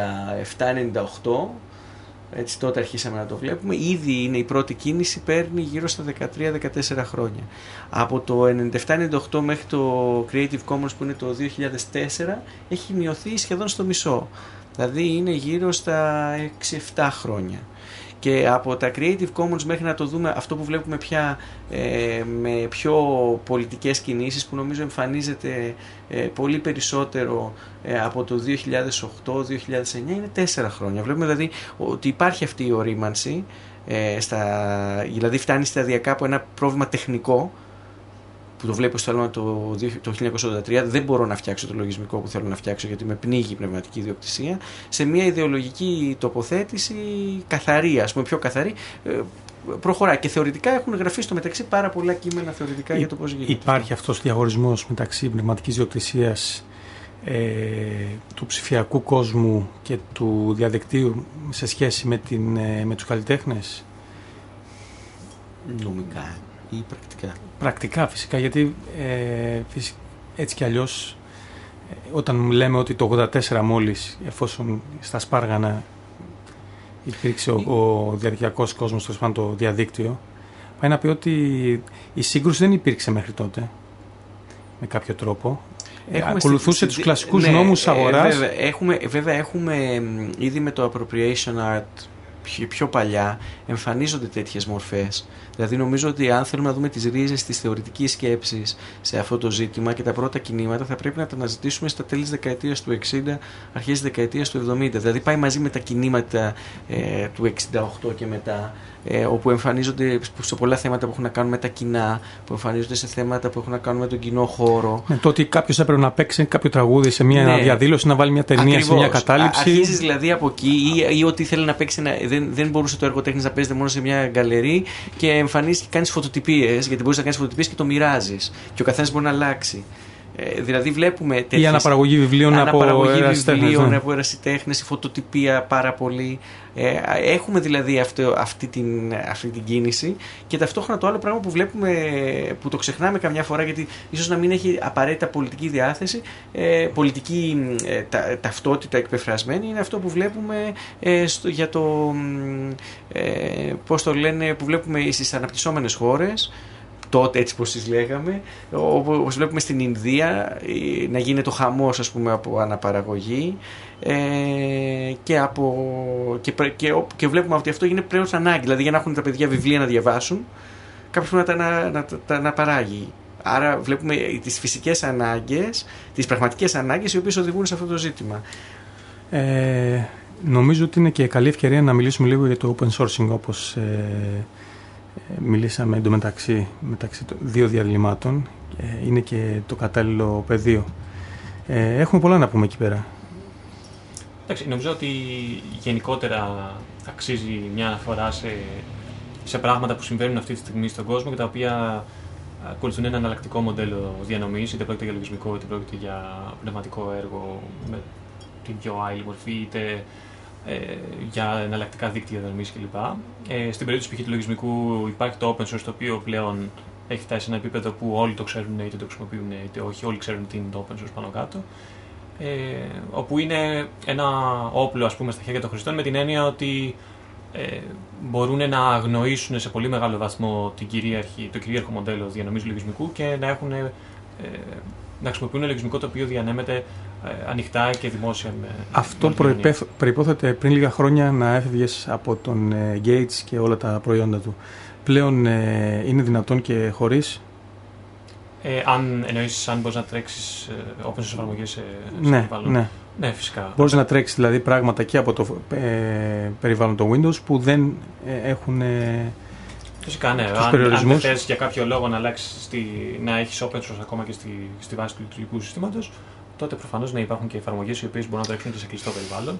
97-98, έτσι τότε αρχίσαμε να το βλέπουμε. Ήδη είναι η πρώτη κίνηση, παίρνει γύρω στα 13-14 χρόνια. Από το 97-98 μέχρι το Creative Commons που είναι το 2004 έχει μειωθεί σχεδόν στο μισό. Δηλαδή είναι γύρω στα 6-7 χρόνια. Και από τα Creative Commons μέχρι να το δούμε αυτό που βλέπουμε πια με πιο πολιτικές κινήσεις, που νομίζω εμφανίζεται πολύ περισσότερο από το 2008-2009, είναι 4 χρόνια. Βλέπουμε δηλαδή ότι υπάρχει αυτή η ορίμανση, δηλαδή φτάνει σταδιακά από ένα πρόβλημα τεχνικό που το βλέπω στο άλλο το 1983, δεν μπορώ να φτιάξω το λογισμικό που θέλω να φτιάξω γιατί με πνίγει η πνευματική ιδιοκτησία, σε μια ιδεολογική τοποθέτηση καθαρή, ας πούμε πιο καθαρή, προχωράει. Και θεωρητικά έχουν γραφεί στο μεταξύ πάρα πολλά κείμενα θεωρητικά για το πώς γίνεται. Υπάρχει αυτός ο διαχωρισμός μεταξύ πνευματικής ιδιοκτησίας, του ψηφιακού κόσμου και του διαδικτύου σε σχέση με τους καλλιτέχνες? Νομικά ή πρακτικά? Πρακτικά φυσικά, γιατί έτσι κι αλλιώς όταν λέμε ότι το 84 μόλις, εφόσον στα Σπάργανα υπήρξε ο διαδικτυακός κόσμος, το διαδίκτυο, πάει να πει ότι η σύγκρουση δεν υπήρξε μέχρι τότε με κάποιο τρόπο. Ακολουθούσε τους κλασικούς νόμους αγοράς. Βέβαια έχουμε ήδη με το appropriation art πιο παλιά εμφανίζονται τέτοιες μορφές. Δηλαδή νομίζω ότι αν θέλουμε να δούμε τις ρίζες της θεωρητικής σκέψης σε αυτό το ζήτημα και τα πρώτα κινήματα, θα πρέπει να τα αναζητήσουμε στα τέλη της δεκαετίας του 60, αρχές της δεκαετίας του 70. Δηλαδή πάει μαζί με τα κινήματα του 68 και μετά, όπου εμφανίζονται σε πολλά θέματα που έχουν να κάνουν με τα κοινά, που εμφανίζονται σε θέματα που έχουν να κάνουν με τον κοινό χώρο. Το ότι κάποιος έπρεπε να παίξει κάποιο τραγούδι σε μια διαδήλωση, να βάλει μια ταινία. Ακριβώς. Σε μια κατάληψη. Αρχίζεις δηλαδή από εκεί, ή ότι ήθελε να παίξει δεν μπορούσε το έργο τέχνης να παίζεται μόνο σε μια γκαλερί και εμφανίζεις και κάνεις φωτοτυπίες, γιατί μπορείς να κάνεις φωτοτυπίες και το μοιράζεις. Και ο καθένας μπορεί να αλλάξει. Δηλαδή βλέπουμε τέτοιες... Η αναπαραγωγή βιβλίων από ερασιτέχνες, η φωτοτυπία πάρα πολύ. Έχουμε δηλαδή αυτή την κίνηση, και ταυτόχρονα το άλλο πράγμα που βλέπουμε, που το ξεχνάμε καμιά φορά, γιατί ίσως να μην έχει απαραίτητα πολιτική διάθεση, πολιτική ταυτότητα εκπεφρασμένη, είναι αυτό που βλέπουμε για το πώς το λένε, που βλέπουμε στις αναπτυσσόμενες χώρες τότε, έτσι πως τις λέγαμε, όπως βλέπουμε στην Ινδία να γίνεται ο χαμός, ας πούμε, από αναπαραγωγή, και βλέπουμε ότι αυτό γίνεται πλέον σαν ανάγκη. Δηλαδή, για να έχουν τα παιδιά βιβλία να διαβάσουν, κάποιος πρέπει να παράγει. Άρα βλέπουμε τις φυσικές ανάγκες, τις πραγματικές ανάγκες, οι οποίες οδηγούν σε αυτό το ζήτημα. Νομίζω ότι είναι και καλή ευκαιρία να μιλήσουμε λίγο για το open sourcing, όπως μιλήσαμε εντωμεταξύ των δύο διαλυμάτων. Είναι και το κατάλληλο πεδίο. Έχουμε πολλά να πούμε εκεί πέρα. Εντάξει, νομίζω ότι γενικότερα αξίζει μια αναφορά σε πράγματα που συμβαίνουν αυτή τη στιγμή στον κόσμο και τα οποία ακολουθούν ένα εναλλακτικό μοντέλο διανομής, είτε πρόκειται για λογισμικό, είτε πρόκειται για πνευματικό έργο με την πιο άλλη μορφή, είτε για εναλλακτικά δίκτυα διανομής κλπ. Στην περίπτωση π.χ. του λογισμικού υπάρχει το open source, το οποίο πλέον έχει φτάσει σε ένα επίπεδο που όλοι το ξέρουν, είτε το χρησιμοποιούν είτε όχι, όλοι ξέρουν τι είναι το open source πάνω κάτω. Όπου είναι ένα όπλο, ας πούμε, στα χέρια των χρηστών, με την έννοια ότι μπορούν να αγνοήσουν σε πολύ μεγάλο βαθμό το κυρίαρχο μοντέλο διανομής λογισμικού και να χρησιμοποιούν λογισμικό το οποίο διανέμεται ανοιχτά και δημόσια. Αυτό προϋπόθεται πριν λίγα χρόνια να έφευγες από τον Gates και όλα τα προϊόντα του. Πλέον είναι δυνατόν και χωρίς? Αν εννοείς αν μπορείς να τρέξεις open source εφαρμογές σε περιβάλλον. Ναι, φυσικά. Μπορείς να τρέξεις δηλαδή πράγματα και από το περιβάλλον το Windows που δεν έχουν φυσικά, ναι. Αν θες για κάποιο λόγο να αλλάξεις να έχεις open source ακόμα και στη βάση του λειτουργικού συστήματος, τότε προφανώς να υπάρχουν και εφαρμογές οι οποίες μπορούν να τρέξουν και σε κλειστό περιβάλλον.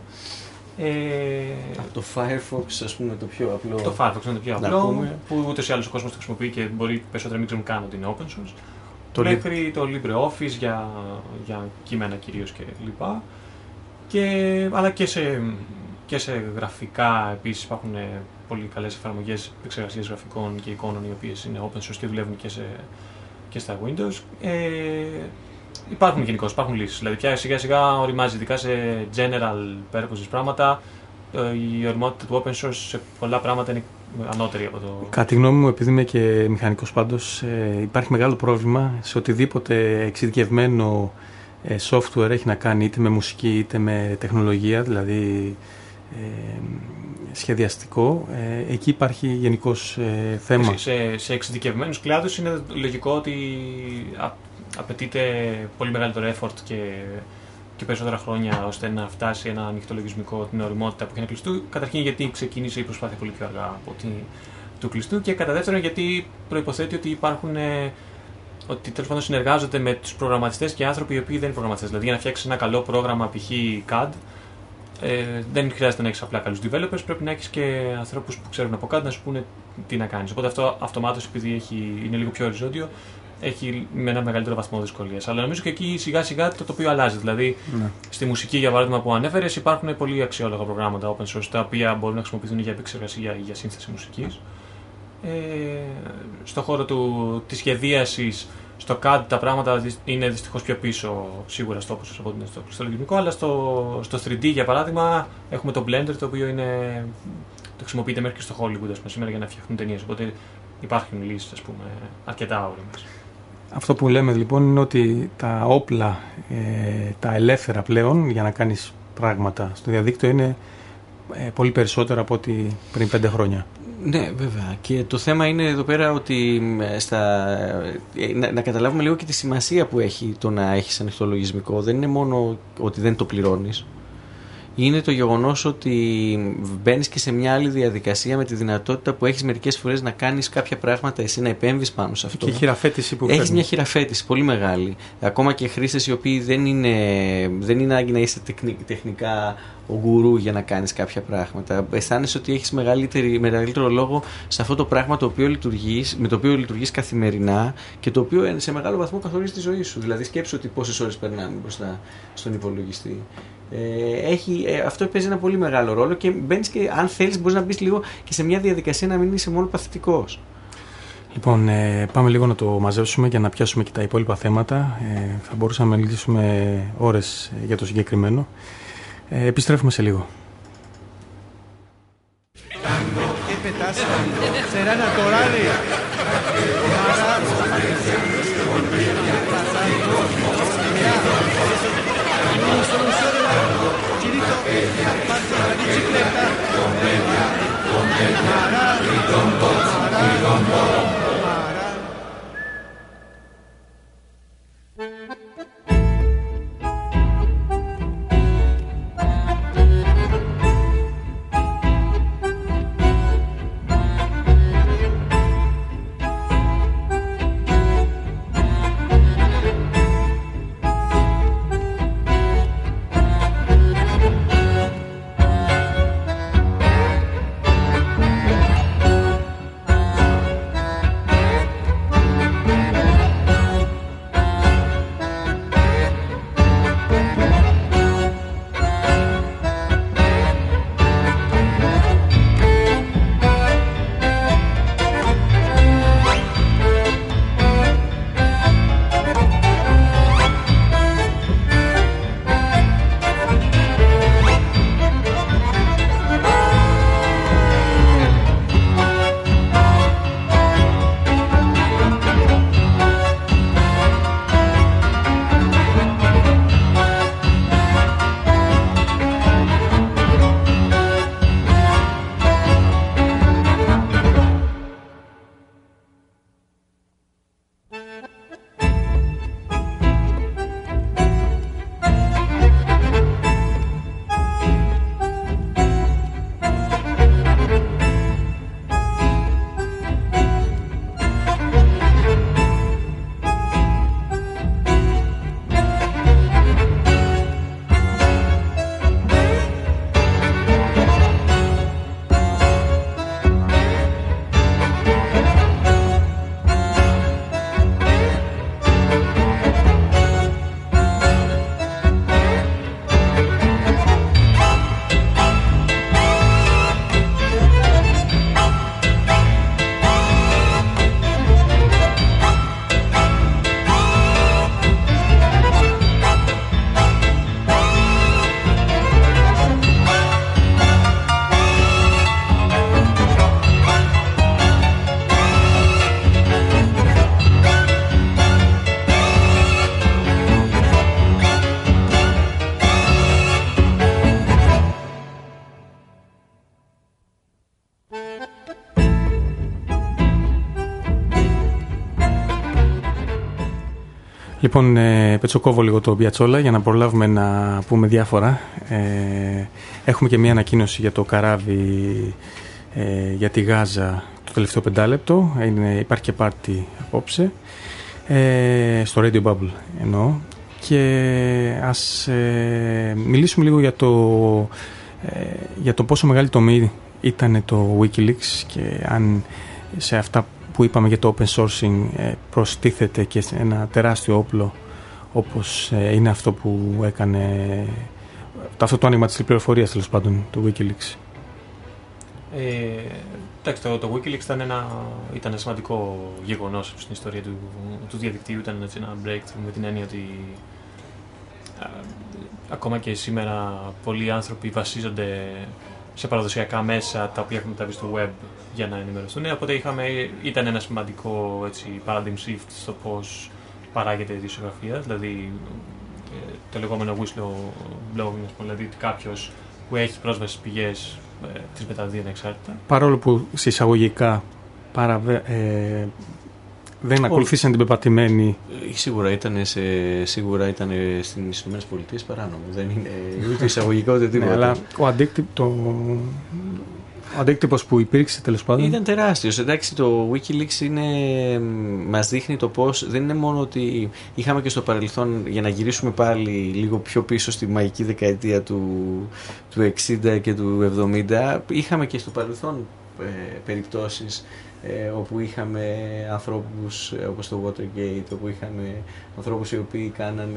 Από το Firefox, ας πούμε, το πιο απλό. Το Firefox είναι το πιο απλό, που ούτως ή άλλως ο κόσμος το χρησιμοποιεί και μπορεί περισσότερο να μην ξέρουν καν ότι είναι open source. Μέχρι το LibreOffice για κείμενα κυρίως και λοιπά. Αλλά και σε γραφικά επίσης υπάρχουν πολύ καλές εφαρμογές επεξεργασίας γραφικών και εικόνων, οι οποίες είναι open source και δουλεύουν και στα Windows. Υπάρχουν λύσεις. Δηλαδή πια σιγά σιγά οριμάζει, ειδικά σε general purposes πράγματα. Η οριμότητα του open source σε πολλά πράγματα είναι ανώτερη από το... Κατά τη γνώμη μου, επειδή είμαι και μηχανικός πάντως, υπάρχει μεγάλο πρόβλημα σε οτιδήποτε εξειδικευμένο software έχει να κάνει είτε με μουσική είτε με τεχνολογία, δηλαδή σχεδιαστικό. Εκεί υπάρχει γενικώς θέμα. Σε εξειδικευμένους κλάδους είναι λογικό ότι απαιτείται πολύ μεγαλύτερο effort και περισσότερα χρόνια ώστε να φτάσει ένα ανοιχτό λογισμικό την ωριμότητα που έχει ένα κλειστού. Καταρχήν γιατί ξεκίνησε η προσπάθεια πολύ πιο αργά από του κλειστού, και κατά δεύτερον γιατί προϋποθέτει ότι ότι τέλος πάντων συνεργάζονται με τους προγραμματιστές και άνθρωποι οι οποίοι δεν είναι προγραμματιστές. Δηλαδή για να φτιάξεις ένα καλό πρόγραμμα, π.χ. CAD, δεν χρειάζεται να έχεις απλά καλούς developers, πρέπει να έχεις και ανθρώπους που ξέρουν από CAD να σου πούνε τι να κάνεις. Οπότε αυτό αυτομάτως, επειδή είναι λίγο πιο οριζόντιο, έχει με ένα μεγαλύτερο βαθμό δυσκολίας. Αλλά νομίζω και εκεί σιγά σιγά το τοπίο αλλάζει. Δηλαδή, στη μουσική, για παράδειγμα, που ανέφερες, υπάρχουν πολύ αξιόλογα προγράμματα open source τα οποία μπορούν να χρησιμοποιηθούν για επεξεργασία ή για σύνθεση μουσικής. Στον χώρο της σχεδίασης, στο CAD τα πράγματα είναι δυστυχώς πιο πίσω σίγουρα στο open source από ότι είναι στο λογισμικό, αλλά στο 3D, για παράδειγμα, έχουμε το Blender, το οποίο το χρησιμοποιείται μέχρι και στο Hollywood, ας πούμε, σήμερα για να φτιάχνουν ταινίες. Οπότε υπάρχουν λύσεις, ας πούμε, αρκετά όριμες. Αυτό που λέμε λοιπόν είναι ότι τα όπλα, τα ελεύθερα πλέον για να κάνεις πράγματα στο διαδίκτυο είναι πολύ περισσότερα από ό,τι πριν 5 χρόνια. Ναι, βέβαια. Και το θέμα είναι εδώ πέρα ότι να καταλάβουμε λίγο και τη σημασία που έχει το να έχεις ανοιχτό λογισμικό. Δεν είναι μόνο ότι δεν το πληρώνεις. είναι το γεγονός ότι μπαίνεις και σε μια άλλη διαδικασία με τη δυνατότητα που έχεις μερικές φορές να κάνεις κάποια πράγματα εσύ, να επέμβεις πάνω σε αυτό. Και η χειραφέτηση που έχεις μια χειραφέτηση πολύ μεγάλη. Ακόμα και χρήστες οι οποίοι δεν είναι ανάγκη να είσαι τεχνικά ο γκουρού για να κάνεις κάποια πράγματα. Αισθάνεσαι ότι έχεις μεγαλύτερο λόγο σε αυτό το πράγμα με το οποίο λειτουργείς καθημερινά και το οποίο σε μεγάλο βαθμό καθορίζει τη ζωή σου. Δηλαδή σκέψου ότι πόσες ώρες περνάμε μπροστά στον υπολογιστή. Αυτό παίζει ένα πολύ μεγάλο ρόλο και μπαίνεις και αν θέλεις μπορείς να μπεις λίγο και σε μια διαδικασία να μην είσαι μόνο παθητικός. Λοιπόν, πάμε λίγο να το μαζέψουμε για να πιάσουμε και τα υπόλοιπα θέματα. Θα μπορούσαμε να μιλήσουμε ώρες για το συγκεκριμένο. Επιστρέφουμε σε λίγο. Λοιπόν, πετσοκόβω λίγο το Πιατσόλα για να προλάβουμε να πούμε διάφορα. Έχουμε και μία ανακοίνωση για το καράβι για τη Γάζα το τελευταίο 5 λεπτό. Υπάρχει και πάρτι απόψε, στο Radio Bubble εννοώ. Και ας μιλήσουμε λίγο για το πόσο μεγάλη τομή ήταν το Wikileaks και αν σε αυτά που είπαμε για το open sourcing προστίθεται και ένα τεράστιο όπλο όπως είναι αυτό που έκανε αυτό το άνοιγμα της πληροφορίας, τέλος πάντων, του Wikileaks. Εντάξει, το Wikileaks ήταν ένα σημαντικό γεγονός στην ιστορία του διαδικτύου. Ήταν έτσι ένα breakthrough με την έννοια ότι ακόμα και σήμερα πολλοί άνθρωποι βασίζονται σε παραδοσιακά μέσα τα οποία έχουν μεταβεί στο web για να ενημερωθούν. Οπότε ήταν ένα σημαντικό paradigm shift στο πώς παράγεται η ειδησιογραφία, δηλαδή το λεγόμενο whistleblowing, δηλαδή κάποιος που έχει πρόσβαση στις πηγές τις μεταδίδει ανεξάρτητα. Παρόλο που σε εισαγωγικά Δεν ακολουθήσαν την πεπατημένη. Σίγουρα ήταν στις ΗΠΑ παράνομο. Δεν είναι ούτε εισαγωγικό ούτε τίποτα. Αλλά ο αντίκτυπος που υπήρξε τέλος πάντων ήταν τεράστιος. Εντάξει, το Wikileaks μας δείχνει το πώς δεν είναι μόνο ότι είχαμε και στο παρελθόν, για να γυρίσουμε πάλι λίγο πιο πίσω στη μαγική δεκαετία του 60 και του 70, είχαμε και στο παρελθόν περιπτώσεις όπου είχαμε ανθρώπους όπως το Watergate, όπου είχαμε ανθρώπους οι οποίοι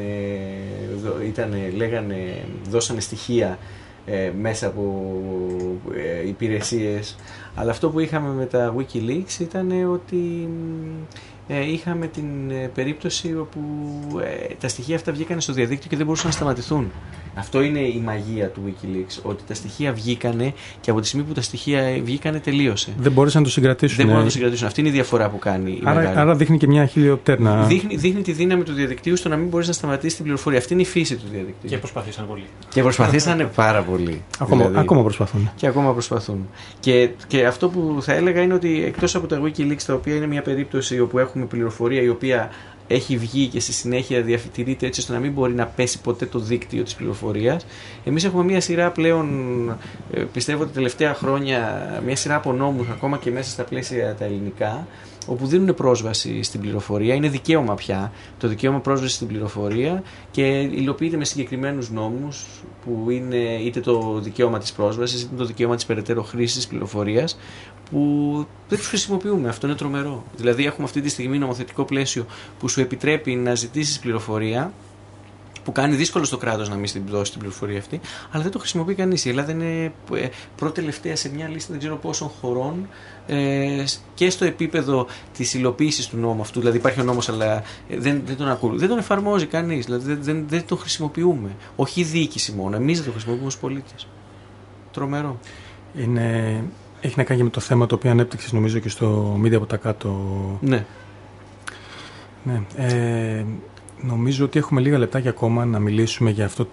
δώσανε στοιχεία μέσα από υπηρεσίες. Αλλά αυτό που είχαμε με τα Wikileaks ήταν ότι είχαμε την περίπτωση όπου τα στοιχεία αυτά βγήκαν στο διαδίκτυο και δεν μπορούσαν να σταματηθούν. Αυτό είναι η μαγεία του Wikileaks, ότι τα στοιχεία βγήκανε και από τη στιγμή που τα στοιχεία βγήκανε τελείωσε. Δεν μπορούσαν να το συγκρατήσουν. Δεν μπορούσαν να το συγκρατήσουν. Αυτή είναι η διαφορά που κάνει. Άρα δείχνει και μια χιλιοπτέρνα. Δείχνει τη δύναμη του διαδικτύου στο να μην μπορείς να σταματήσεις την πληροφορία. Αυτή είναι η φύση του διαδικτύου. Και προσπαθήσαν πολύ. Και προσπαθήσανε πάρα πολύ. Ακόμα προσπαθούν. Και ακόμα προσπαθούν. Και αυτό που θα έλεγα είναι ότι εκτός από τα Wikileaks, τα οποία είναι μια περίπτωση όπου έχουμε πληροφορία η οποία έχει βγει και στη συνέχεια διαφυτηρείται έτσι ώστε να μην μπορεί να πέσει ποτέ το δίκτυο της πληροφορίας. Εμείς έχουμε μια σειρά πλέον, πιστεύω τα τελευταία χρόνια, μια σειρά από νόμους ακόμα και μέσα στα πλαίσια τα ελληνικά, όπου δίνουν πρόσβαση στην πληροφορία. Είναι δικαίωμα πια το δικαίωμα πρόσβαση στην πληροφορία και υλοποιείται με συγκεκριμένους νόμους που είναι είτε το δικαίωμα της πρόσβασης είτε το δικαίωμα της περαιτέρω χρήσης της πληροφορίας, που δεν τους χρησιμοποιούμε. Αυτό είναι τρομερό. Δηλαδή έχουμε αυτή τη στιγμή νομοθετικό πλαίσιο που σου επιτρέπει να ζητήσεις πληροφορία, που κάνει δύσκολο στο κράτος να μην στην δώσει την πληροφορία αυτή, αλλά δεν το χρησιμοποιεί κανείς. Η Ελλάδα είναι πρώτη-τελευταία σε μια λίστα δεν ξέρω πόσων χωρών και στο επίπεδο της υλοποίησης του νόμου αυτού. Δηλαδή υπάρχει ο νόμος, αλλά δεν τον ακολουθεί. Δεν τον εφαρμόζει κανείς. Δηλαδή δεν τον χρησιμοποιούμε. Όχι η διοίκηση μόνο. Εμείς δεν τον χρησιμοποιούμε ως πολίτες. Τρομερό. Έχει να κάνει και με το θέμα το οποίο ανέπτυξες νομίζω και στο Media από τα κάτω. Ναι. Νομίζω ότι έχουμε λίγα λεπτάκια ακόμα να μιλήσουμε για αυτό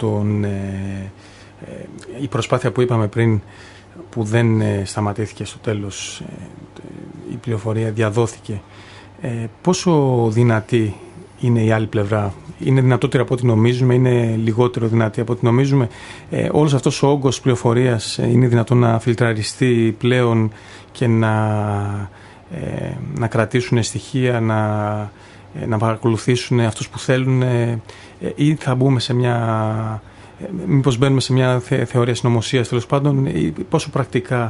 η προσπάθεια που είπαμε πριν, που δεν σταματήθηκε στο τέλος, η πληροφορία διαδόθηκε. Πόσο δυνατή είναι η άλλη πλευρά? Είναι δυνατότερη από ό,τι νομίζουμε? Είναι λιγότερο δυνατή από ό,τι νομίζουμε? Όλος αυτός ο όγκος πληροφορίας είναι δυνατόν να φιλτραριστεί πλέον και να κρατήσουν στοιχεία, να παρακολουθήσουν αυτούς που θέλουν, ή θα μπούμε σε μήπως μπαίνουμε σε μια θεωρία συνωμοσίας τέλος πάντων, ή πόσο πρακτικά,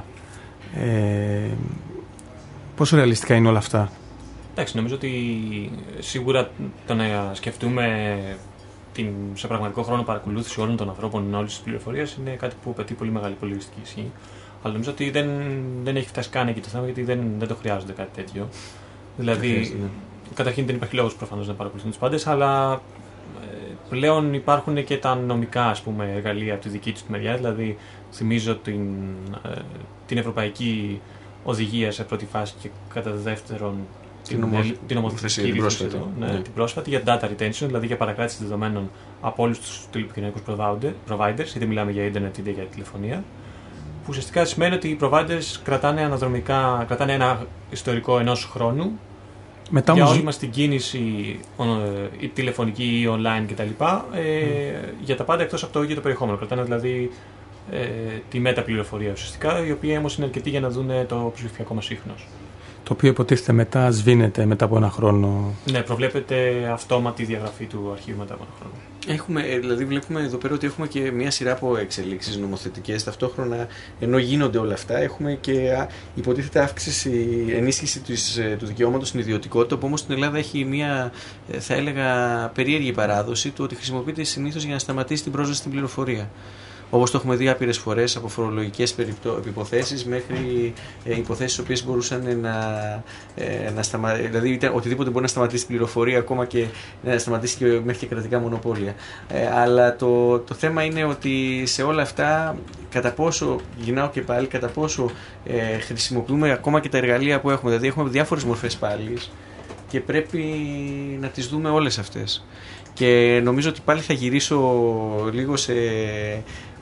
πόσο ρεαλιστικά είναι όλα αυτά? Εντάξει, νομίζω ότι σίγουρα το να σκεφτούμε σε πραγματικό χρόνο παρακολούθηση όλων των ανθρώπων, όλης της πληροφορίας, είναι κάτι που απαιτεί πολύ μεγάλη πολιτιστική ισχύ. Αλλά νομίζω ότι δεν έχει φτάσει καν εκεί το θέμα, γιατί δεν το χρειάζονται κάτι τέτοιο. Δηλαδή, καταρχήν δεν υπάρχει λόγος προφανώς να παρακολουθούν τους πάντες, αλλά πλέον υπάρχουν και τα νομικά εργαλεία από τη δική τους μεριά. Δηλαδή, θυμίζω την Ευρωπαϊκή Οδηγία σε πρώτη φάση και κατά δεύτερον την νομοθετική ρύθμιση την πρόσφατη για data retention, δηλαδή για παρακράτηση δεδομένων από όλους τους τηλεπικοινωνιακούς providers, είτε μιλάμε για ίντερνετ είτε για τηλεφωνία, που ουσιαστικά σημαίνει ότι οι providers κρατάνε ένα ιστορικό ενός χρόνου για όλη μας την κίνηση, η τηλεφωνική ή online κτλ. Για τα πάντα εκτός από το ίδιο το περιεχόμενο. Κρατάνε δηλαδή τη μεταπληροφορία ουσιαστικά, η οποία όμως είναι αρκετή για να δουν το ψηφιακό μας ίχνος. Το οποίο υποτίθεται μετά σβήνεται μετά από ένα χρόνο. Ναι, προβλέπεται αυτόματη διαγραφή του αρχείου μετά από ένα χρόνο. Δηλαδή βλέπουμε εδώ πέρα ότι έχουμε και μια σειρά από εξελίξεις νομοθετικές. Ταυτόχρονα, ενώ γίνονται όλα αυτά, έχουμε και υποτίθεται ενίσχυση του δικαιώματος στην ιδιωτικότητα, που όμως στην Ελλάδα έχει μια, θα έλεγα, περίεργη παράδοση του ότι χρησιμοποιείται συνήθως για να σταματήσει την πρόσβαση στην πληροφορία. Όπως το έχουμε δει άπειρες φορές, από φορολογικές υποθέσεις μέχρι υποθέσεις οι οποίες μπορούσαν να σταματήσει, δηλαδή οτιδήποτε μπορεί να σταματήσει την πληροφορία, ακόμα και να σταματήσει και μέχρι και κρατικά μονοπόλια. Αλλά το θέμα είναι ότι σε όλα αυτά, κατά πόσο, γυρνάω και πάλι, κατά πόσο χρησιμοποιούμε ακόμα και τα εργαλεία που έχουμε. Δηλαδή έχουμε διάφορες μορφές πάλης και πρέπει να τις δούμε όλες αυτές. Και νομίζω ότι πάλι θα γυρίσω λίγο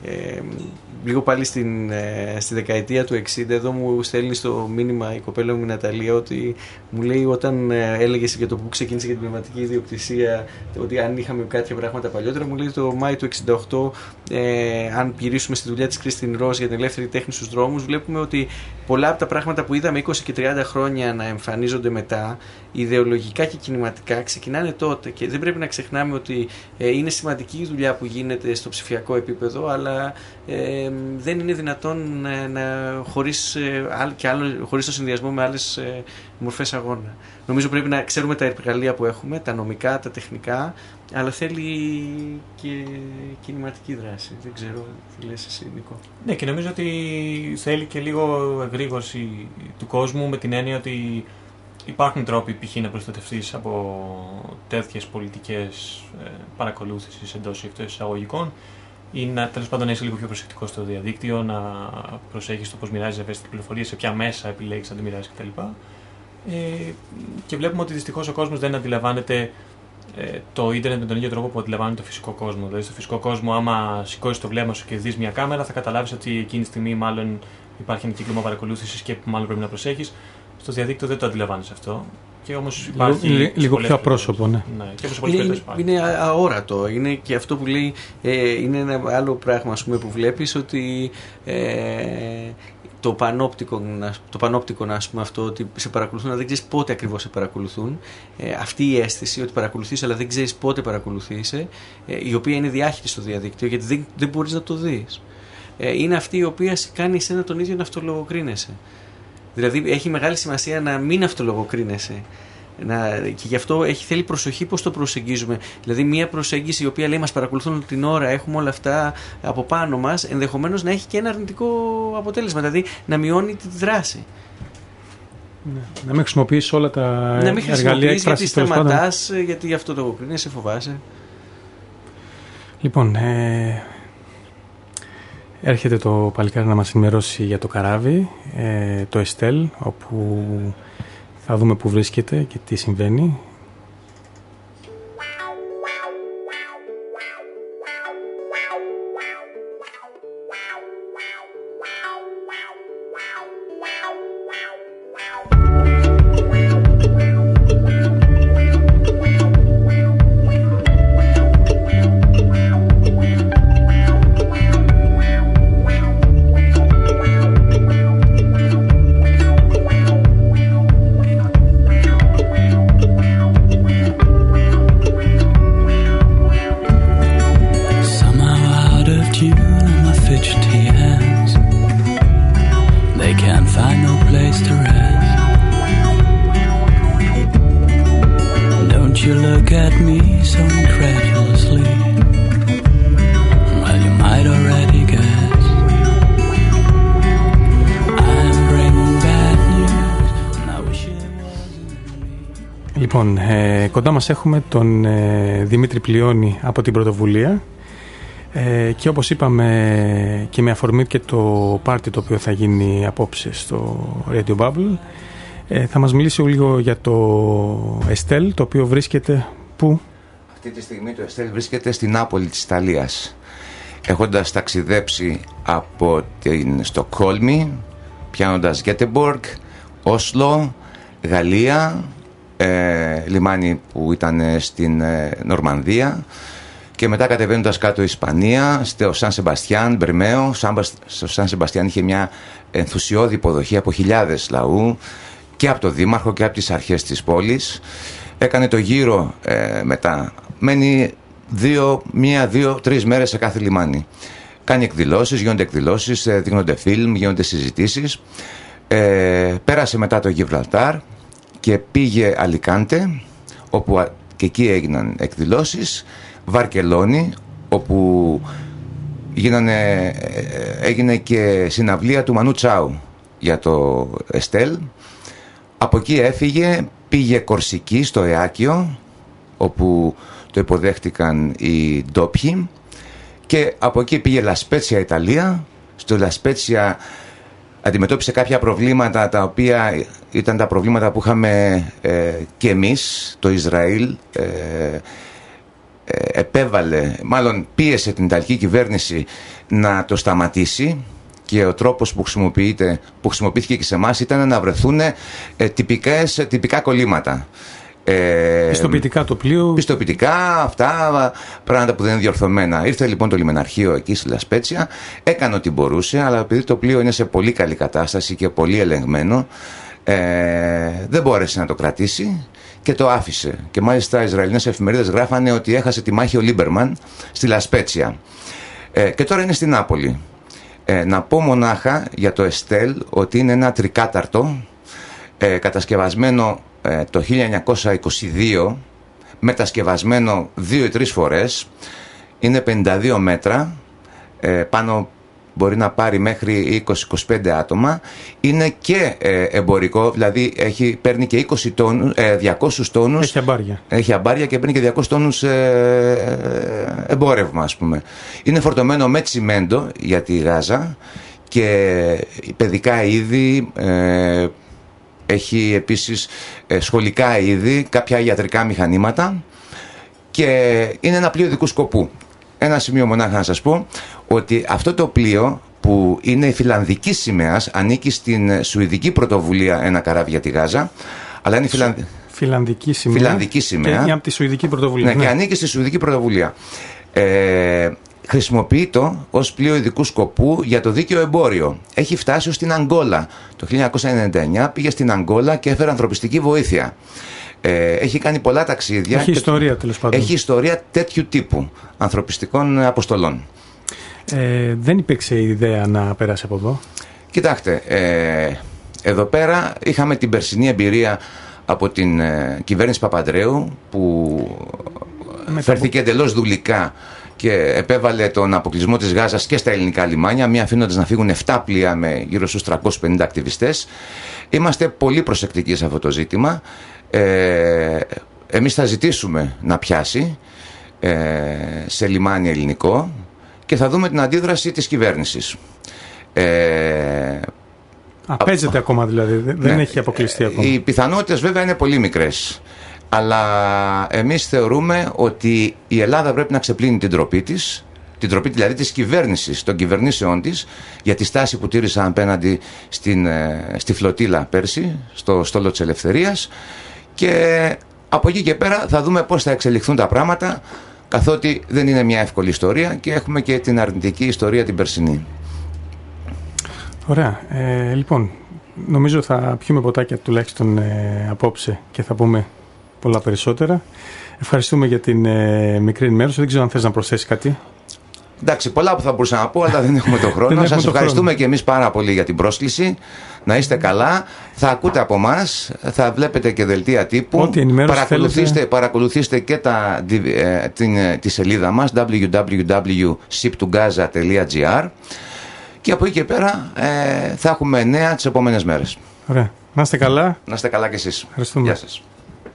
λίγο πάλι στη δεκαετία του 60, εδώ μου στέλνει στο μήνυμα η κοπέλα μου η Ναταλία ότι μου λέει, όταν έλεγες για το που ξεκίνησε για την πνευματική ιδιοκτησία, ότι αν είχαμε κάποια πράγματα παλιότερα, μου λέει το Μάη του 68, αν γυρίσουμε στη δουλειά της Κρίστιν Ροζ για την ελεύθερη τέχνη στους δρόμους, βλέπουμε ότι πολλά από τα πράγματα που είδαμε 20 και 30 χρόνια να εμφανίζονται μετά, ιδεολογικά και κινηματικά, ξεκινάνε τότε, και δεν πρέπει να ξεχνάμε ότι είναι σημαντική η δουλειά που γίνεται στο ψηφιακό επίπεδο, αλλά δεν είναι δυνατόν χωρίς το συνδυασμό με άλλες μορφές αγώνα. Νομίζω πρέπει να ξέρουμε τα εργαλεία που έχουμε, τα νομικά, τα τεχνικά, αλλά θέλει και κινηματική δράση. Δεν ξέρω τι λες εσύ, Νίκο. Ναι, και νομίζω ότι θέλει και λίγο εγρήγορση του κόσμου, με την έννοια ότι υπάρχουν τρόποι π.χ. να προστατευτείς από τέτοιες πολιτικές παρακολούθησης εντός ή εκτός εισαγωγικών, ή να, τέλος πάντων, να είσαι λίγο πιο προσεκτικό στο διαδίκτυο, να προσέχεις το πώς μοιράζεις ευαίσθητες πληροφορίες, σε ποια μέσα επιλέγεις να τη μοιράζεις κτλ. Και βλέπουμε ότι δυστυχώς ο κόσμος δεν αντιλαμβάνεται το ίντερνετ με τον ίδιο τρόπο που αντιλαμβάνεται το φυσικό κόσμο. Δηλαδή, στο φυσικό κόσμο, άμα σηκώσεις το βλέμμα σου και δεις μια κάμερα, θα καταλάβεις ότι εκείνη τη στιγμή μάλλον υπάρχει ένα κύκλωμα παρακολούθησης και μάλλον πρέπει να προσέχεις. Στο διαδίκτυο δεν το αντιλαμβάνεις αυτό. Και όμως υπάρχει λίγο πιο απρόσωπο, ναι. Είναι αόρατο. Είναι και αυτό που λέει, είναι ένα άλλο πράγμα, ας πούμε, που βλέπεις, ότι το πανόπτικο, ας πούμε, αυτό ότι σε παρακολουθούν, αλλά δεν ξέρεις πότε ακριβώς σε παρακολουθούν. Αυτή η αίσθηση ότι παρακολουθείς, αλλά δεν ξέρεις πότε παρακολουθείσαι, η οποία είναι διάχυτη στο διαδίκτυο, γιατί δεν μπορείς να το δεις. Είναι αυτή η οποία κάνει εσένα τον ίδιο να αυτολογοκρίνεσαι. Δηλαδή έχει μεγάλη σημασία να μην αυτολογοκρίνεσαι. Και γι' αυτό θέλει προσοχή πώς το προσεγγίζουμε. Δηλαδή, μια προσέγγιση η οποία λέει μας παρακολουθούν την ώρα, έχουμε όλα αυτά από πάνω μας, ενδεχομένως να έχει και ένα αρνητικό αποτέλεσμα. Δηλαδή, να μειώνει τη δράση. Ναι. Να μην χρησιμοποιείς όλα τα εργαλεία. Να μην χρησιμοποιείς, γιατί σταματάς, γιατί αυτολογοκρίνεσαι, φοβάσαι. Λοιπόν, έρχεται το παλικάρι να μας ενημερώσει για το καράβι, το Εστέλ, όπου θα δούμε που βρίσκεται και τι συμβαίνει. Λοιπόν, κοντά μας έχουμε τον Δημήτρη Πλειώνη από την Πρωτοβουλία και όπως είπαμε και με αφορμή και το πάρτι το οποίο θα γίνει απόψε στο Radio Bubble, θα μας μιλήσει λίγο για το Εστέλ, το οποίο βρίσκεται πού? Αυτή τη στιγμή το Εστέλ βρίσκεται στην Νάπολη της Ιταλίας, έχοντας ταξιδέψει από την Στοκχόλμη, πιάνοντας Γκέτεμποργκ, Όσλο, Γαλλία, λιμάνι που ήταν στην Νορμανδία, και μετά κατεβαίνοντας κάτω Ισπανία, στο Σαν Σεμπαστιάν, Μπερμαίο. Στο Σαν Σεμπαστιάν είχε μια ενθουσιώδη υποδοχή από χιλιάδες λαού και από το δήμαρχο και από τις αρχές της πόλης. Έκανε το γύρο μετά. Μένει 1, 2, 3 μέρες σε κάθε λιμάνι. Κάνει εκδηλώσεις, γίνονται εκδηλώσεις, δείχνονται φιλμ, γίνονται συζητήσεις. Πέρασε μετά το Γιβραλτάρ και πήγε Αλικάντε, όπου και εκεί έγιναν εκδηλώσεις. Βαρκελόνη, όπου έγινε και συναυλία του Μανού Τσάου για το Εστέλ. Από εκεί έφυγε, πήγε Κορσική στο Εάκιο, όπου το υποδέχτηκαν οι ντόπιοι, και από εκεί πήγε Λασπέτσια, Ιταλία. Στο Λασπέτσια αντιμετώπισε κάποια προβλήματα, τα οποία ήταν τα προβλήματα που είχαμε και εμείς, το Ισραήλ, πίεσε την Ιταλική κυβέρνηση να το σταματήσει, και ο τρόπος που χρησιμοποιήθηκε και σε εμάς ήταν να βρεθούν τυπικά κολλήματα. Πιστοποιητικά το πλοίο. Πιστοποιητικά, αυτά πράγματα που δεν είναι διορθωμένα. Ήρθε λοιπόν το λιμεναρχείο εκεί στη Λασπέτσια, έκανε ό,τι μπορούσε, αλλά επειδή το πλοίο είναι σε πολύ καλή κατάσταση και πολύ ελεγμένο, δεν μπόρεσε να το κρατήσει και το άφησε. Και μάλιστα οι Ισραηλινές εφημερίδες γράφανε ότι έχασε τη μάχη ο Λίμπερμαν στη Λασπέτσια. Και τώρα είναι στην Νάπολη. Να πω μονάχα για το Εστέλ ότι είναι ένα τρικάταρτο, κατασκευασμένο το 1922, μετασκευασμένο 2 ή 3 φορές, είναι 52 μέτρα, πάνω μπορεί να πάρει μέχρι 20-25 άτομα, είναι και εμπορικό, δηλαδή παίρνει και 200 τόνους, έχει αμπάρια και παίρνει και 200 τόνους εμπόρευμα, ας πούμε. Είναι φορτωμένο με τσιμέντο για τη Γάζα και παιδικά είδη, έχει επίσης σχολικά είδη, κάποια ιατρικά μηχανήματα, και είναι ένα πλοίο ειδικού σκοπού. Ένα σημείο μονάχα να σας πω, ότι αυτό το πλοίο, που είναι φιλανδική σημαίας, ανήκει στην Σουηδική Πρωτοβουλία Ένα Καράβι για τη Γάζα, αλλά είναι φιλανδική σημαία. Και από τη Σουηδική Πρωτοβουλία. Ναι, και ανήκει στη Σουηδική Πρωτοβουλία. Χρησιμοποιείται ως πλοίο ειδικού σκοπού για το δίκαιο εμπόριο. Έχει φτάσει ως την Αγγόλα. Το 1999 πήγε στην Αγγόλα και έφερε ανθρωπιστική βοήθεια. Έχει κάνει πολλά ταξίδια. Έχει ιστορία, τέλος πάντων. Έχει ιστορία τέτοιου τύπου ανθρωπιστικών αποστολών. Δεν υπήρξε ιδέα να περάσει από εδώ. Κοιτάξτε, εδώ πέρα είχαμε την περσινή εμπειρία από την κυβέρνηση Παπανδρέου, που φέρθηκε εντελώς δουλικά και επέβαλε τον αποκλεισμό της Γάζας και στα ελληνικά λιμάνια, μία αφήνοντας να φύγουν 7 πλοία με γύρω στους 350 ακτιβιστές. Είμαστε πολύ προσεκτικοί σε αυτό το ζήτημα. Εμείς θα ζητήσουμε να πιάσει σε λιμάνι ελληνικό και θα δούμε την αντίδραση της κυβέρνησης. Παίζεται ακόμα δηλαδή, δεν έχει αποκλειστεί ακόμα. Οι πιθανότητες βέβαια είναι πολύ μικρές. Αλλά εμείς θεωρούμε ότι η Ελλάδα πρέπει να ξεπλύνει την ντροπή της, την ντροπή δηλαδή της κυβέρνησης, των κυβερνήσεών της, για τη στάση που τήρησαν απέναντι στη φλωτίλα πέρσι, στο στόλο της Ελευθερίας, και από εκεί και πέρα θα δούμε πώς θα εξελιχθούν τα πράγματα, καθότι δεν είναι μια εύκολη ιστορία και έχουμε και την αρνητική ιστορία την περσινή. Ωραία. Λοιπόν, νομίζω θα πιούμε ποτάκια τουλάχιστον απόψε και θα πούμε πολλά περισσότερα. Ευχαριστούμε για την μικρή ενημέρωση. Δεν ξέρω αν θες να προσθέσεις κάτι. Εντάξει, πολλά που θα μπορούσα να πω, αλλά δεν έχουμε τον χρόνο. Σας ευχαριστούμε και εμείς πάρα πολύ για την πρόσκληση. Να είστε καλά. Θα ακούτε από εμάς, θα βλέπετε και δελτία τύπου. Παρακολουθήστε και τη σελίδα μας www.ship2gaza.gr και από εκεί και πέρα θα έχουμε νέα τις επόμενες μέρες. Ωραία. Να είστε καλά. Να είστε καλά κι εσείς. Ευχαριστούμε. Γεια σας.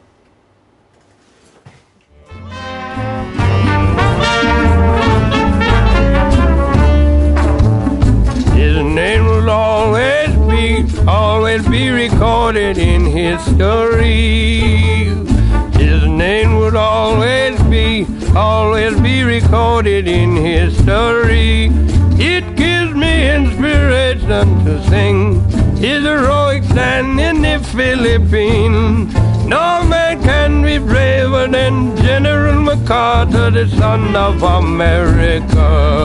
His name will always be recorded in history. His name would always be recorded in history. It gives me inspiration to sing his heroic stand in the Philippines. No man can be braver than General MacArthur, the son of America.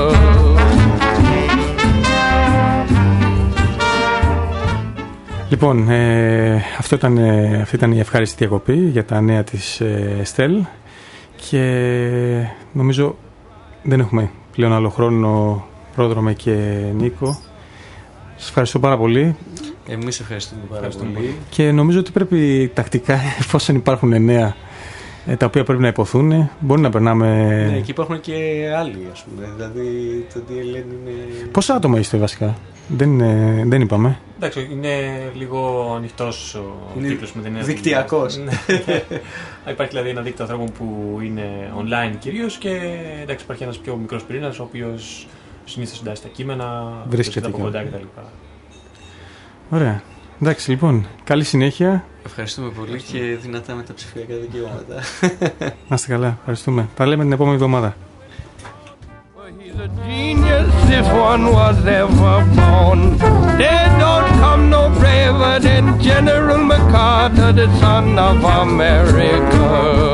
Λοιπόν, αυτή ήταν η ευχάριστη διακοπή για τα νέα της Εστέλ και νομίζω δεν έχουμε πλέον άλλο χρόνο, Πρόδρομε και Νίκο. Σας ευχαριστώ πάρα πολύ. Εμείς ευχαριστούμε πάρα πολύ. Και νομίζω ότι πρέπει τακτικά, εφόσον υπάρχουν νέα τα οποία πρέπει να υποθούν, μπορεί να περνάμε... Ναι, εκεί υπάρχουν και άλλοι, ας πούμε. Δηλαδή το DLN είναι... Πόσα άτομα είστε βασικά? Δεν είπαμε. Εντάξει, είναι λίγο ανοιχτός ο κύκλος με την δικτυακός. Υπάρχει δηλαδή ένα δίκτυο ανθρώπων που είναι online κυρίως και εντάξει, υπάρχει ένας πιο μικρός πυρήνας ο οποίος συνήθως συντάσσει τα κείμενα, βρίσκεται από κοντά κτλ. Ωραία. Εντάξει, λοιπόν, καλή συνέχεια Ευχαριστούμε πολύ και δυνατά με τα ψηφιακά δικαιώματα. Να είστε καλά, ευχαριστούμε. Τα λέμε την επόμενη εβδομάδα. The genius, this one was ever born. There don't come no braver than General MacArthur, the son of America.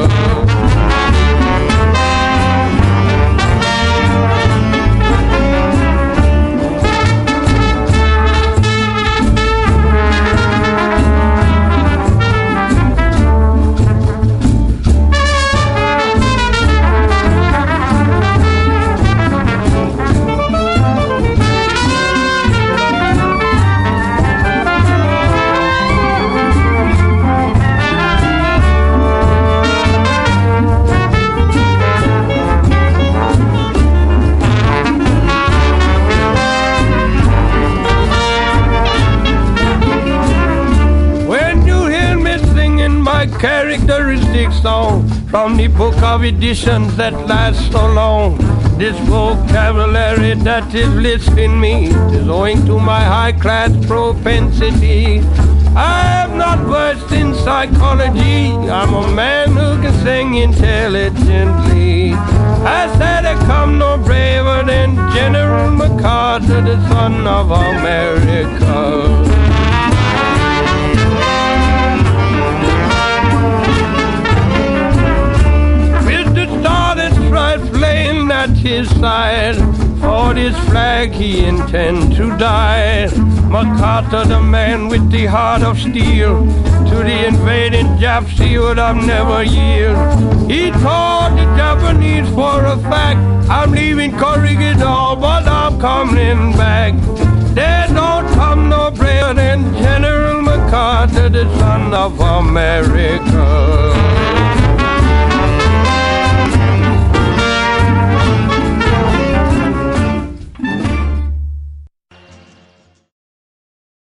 Characteristic song from the book of editions that last so long. This vocabulary that is listing me is owing to my high-class propensity. I am not versed in psychology. I'm a man who can sing intelligently. I said I come no braver than General MacArthur, the son of America. Flaying at his side, for this flag he intend to die. MacArthur, the man with the heart of steel, to the invading Japs he would have never yield. He told the Japanese for a fact, I'm leaving Corregidor, but I'm coming back. There don't come no braver than General MacArthur, the son of America.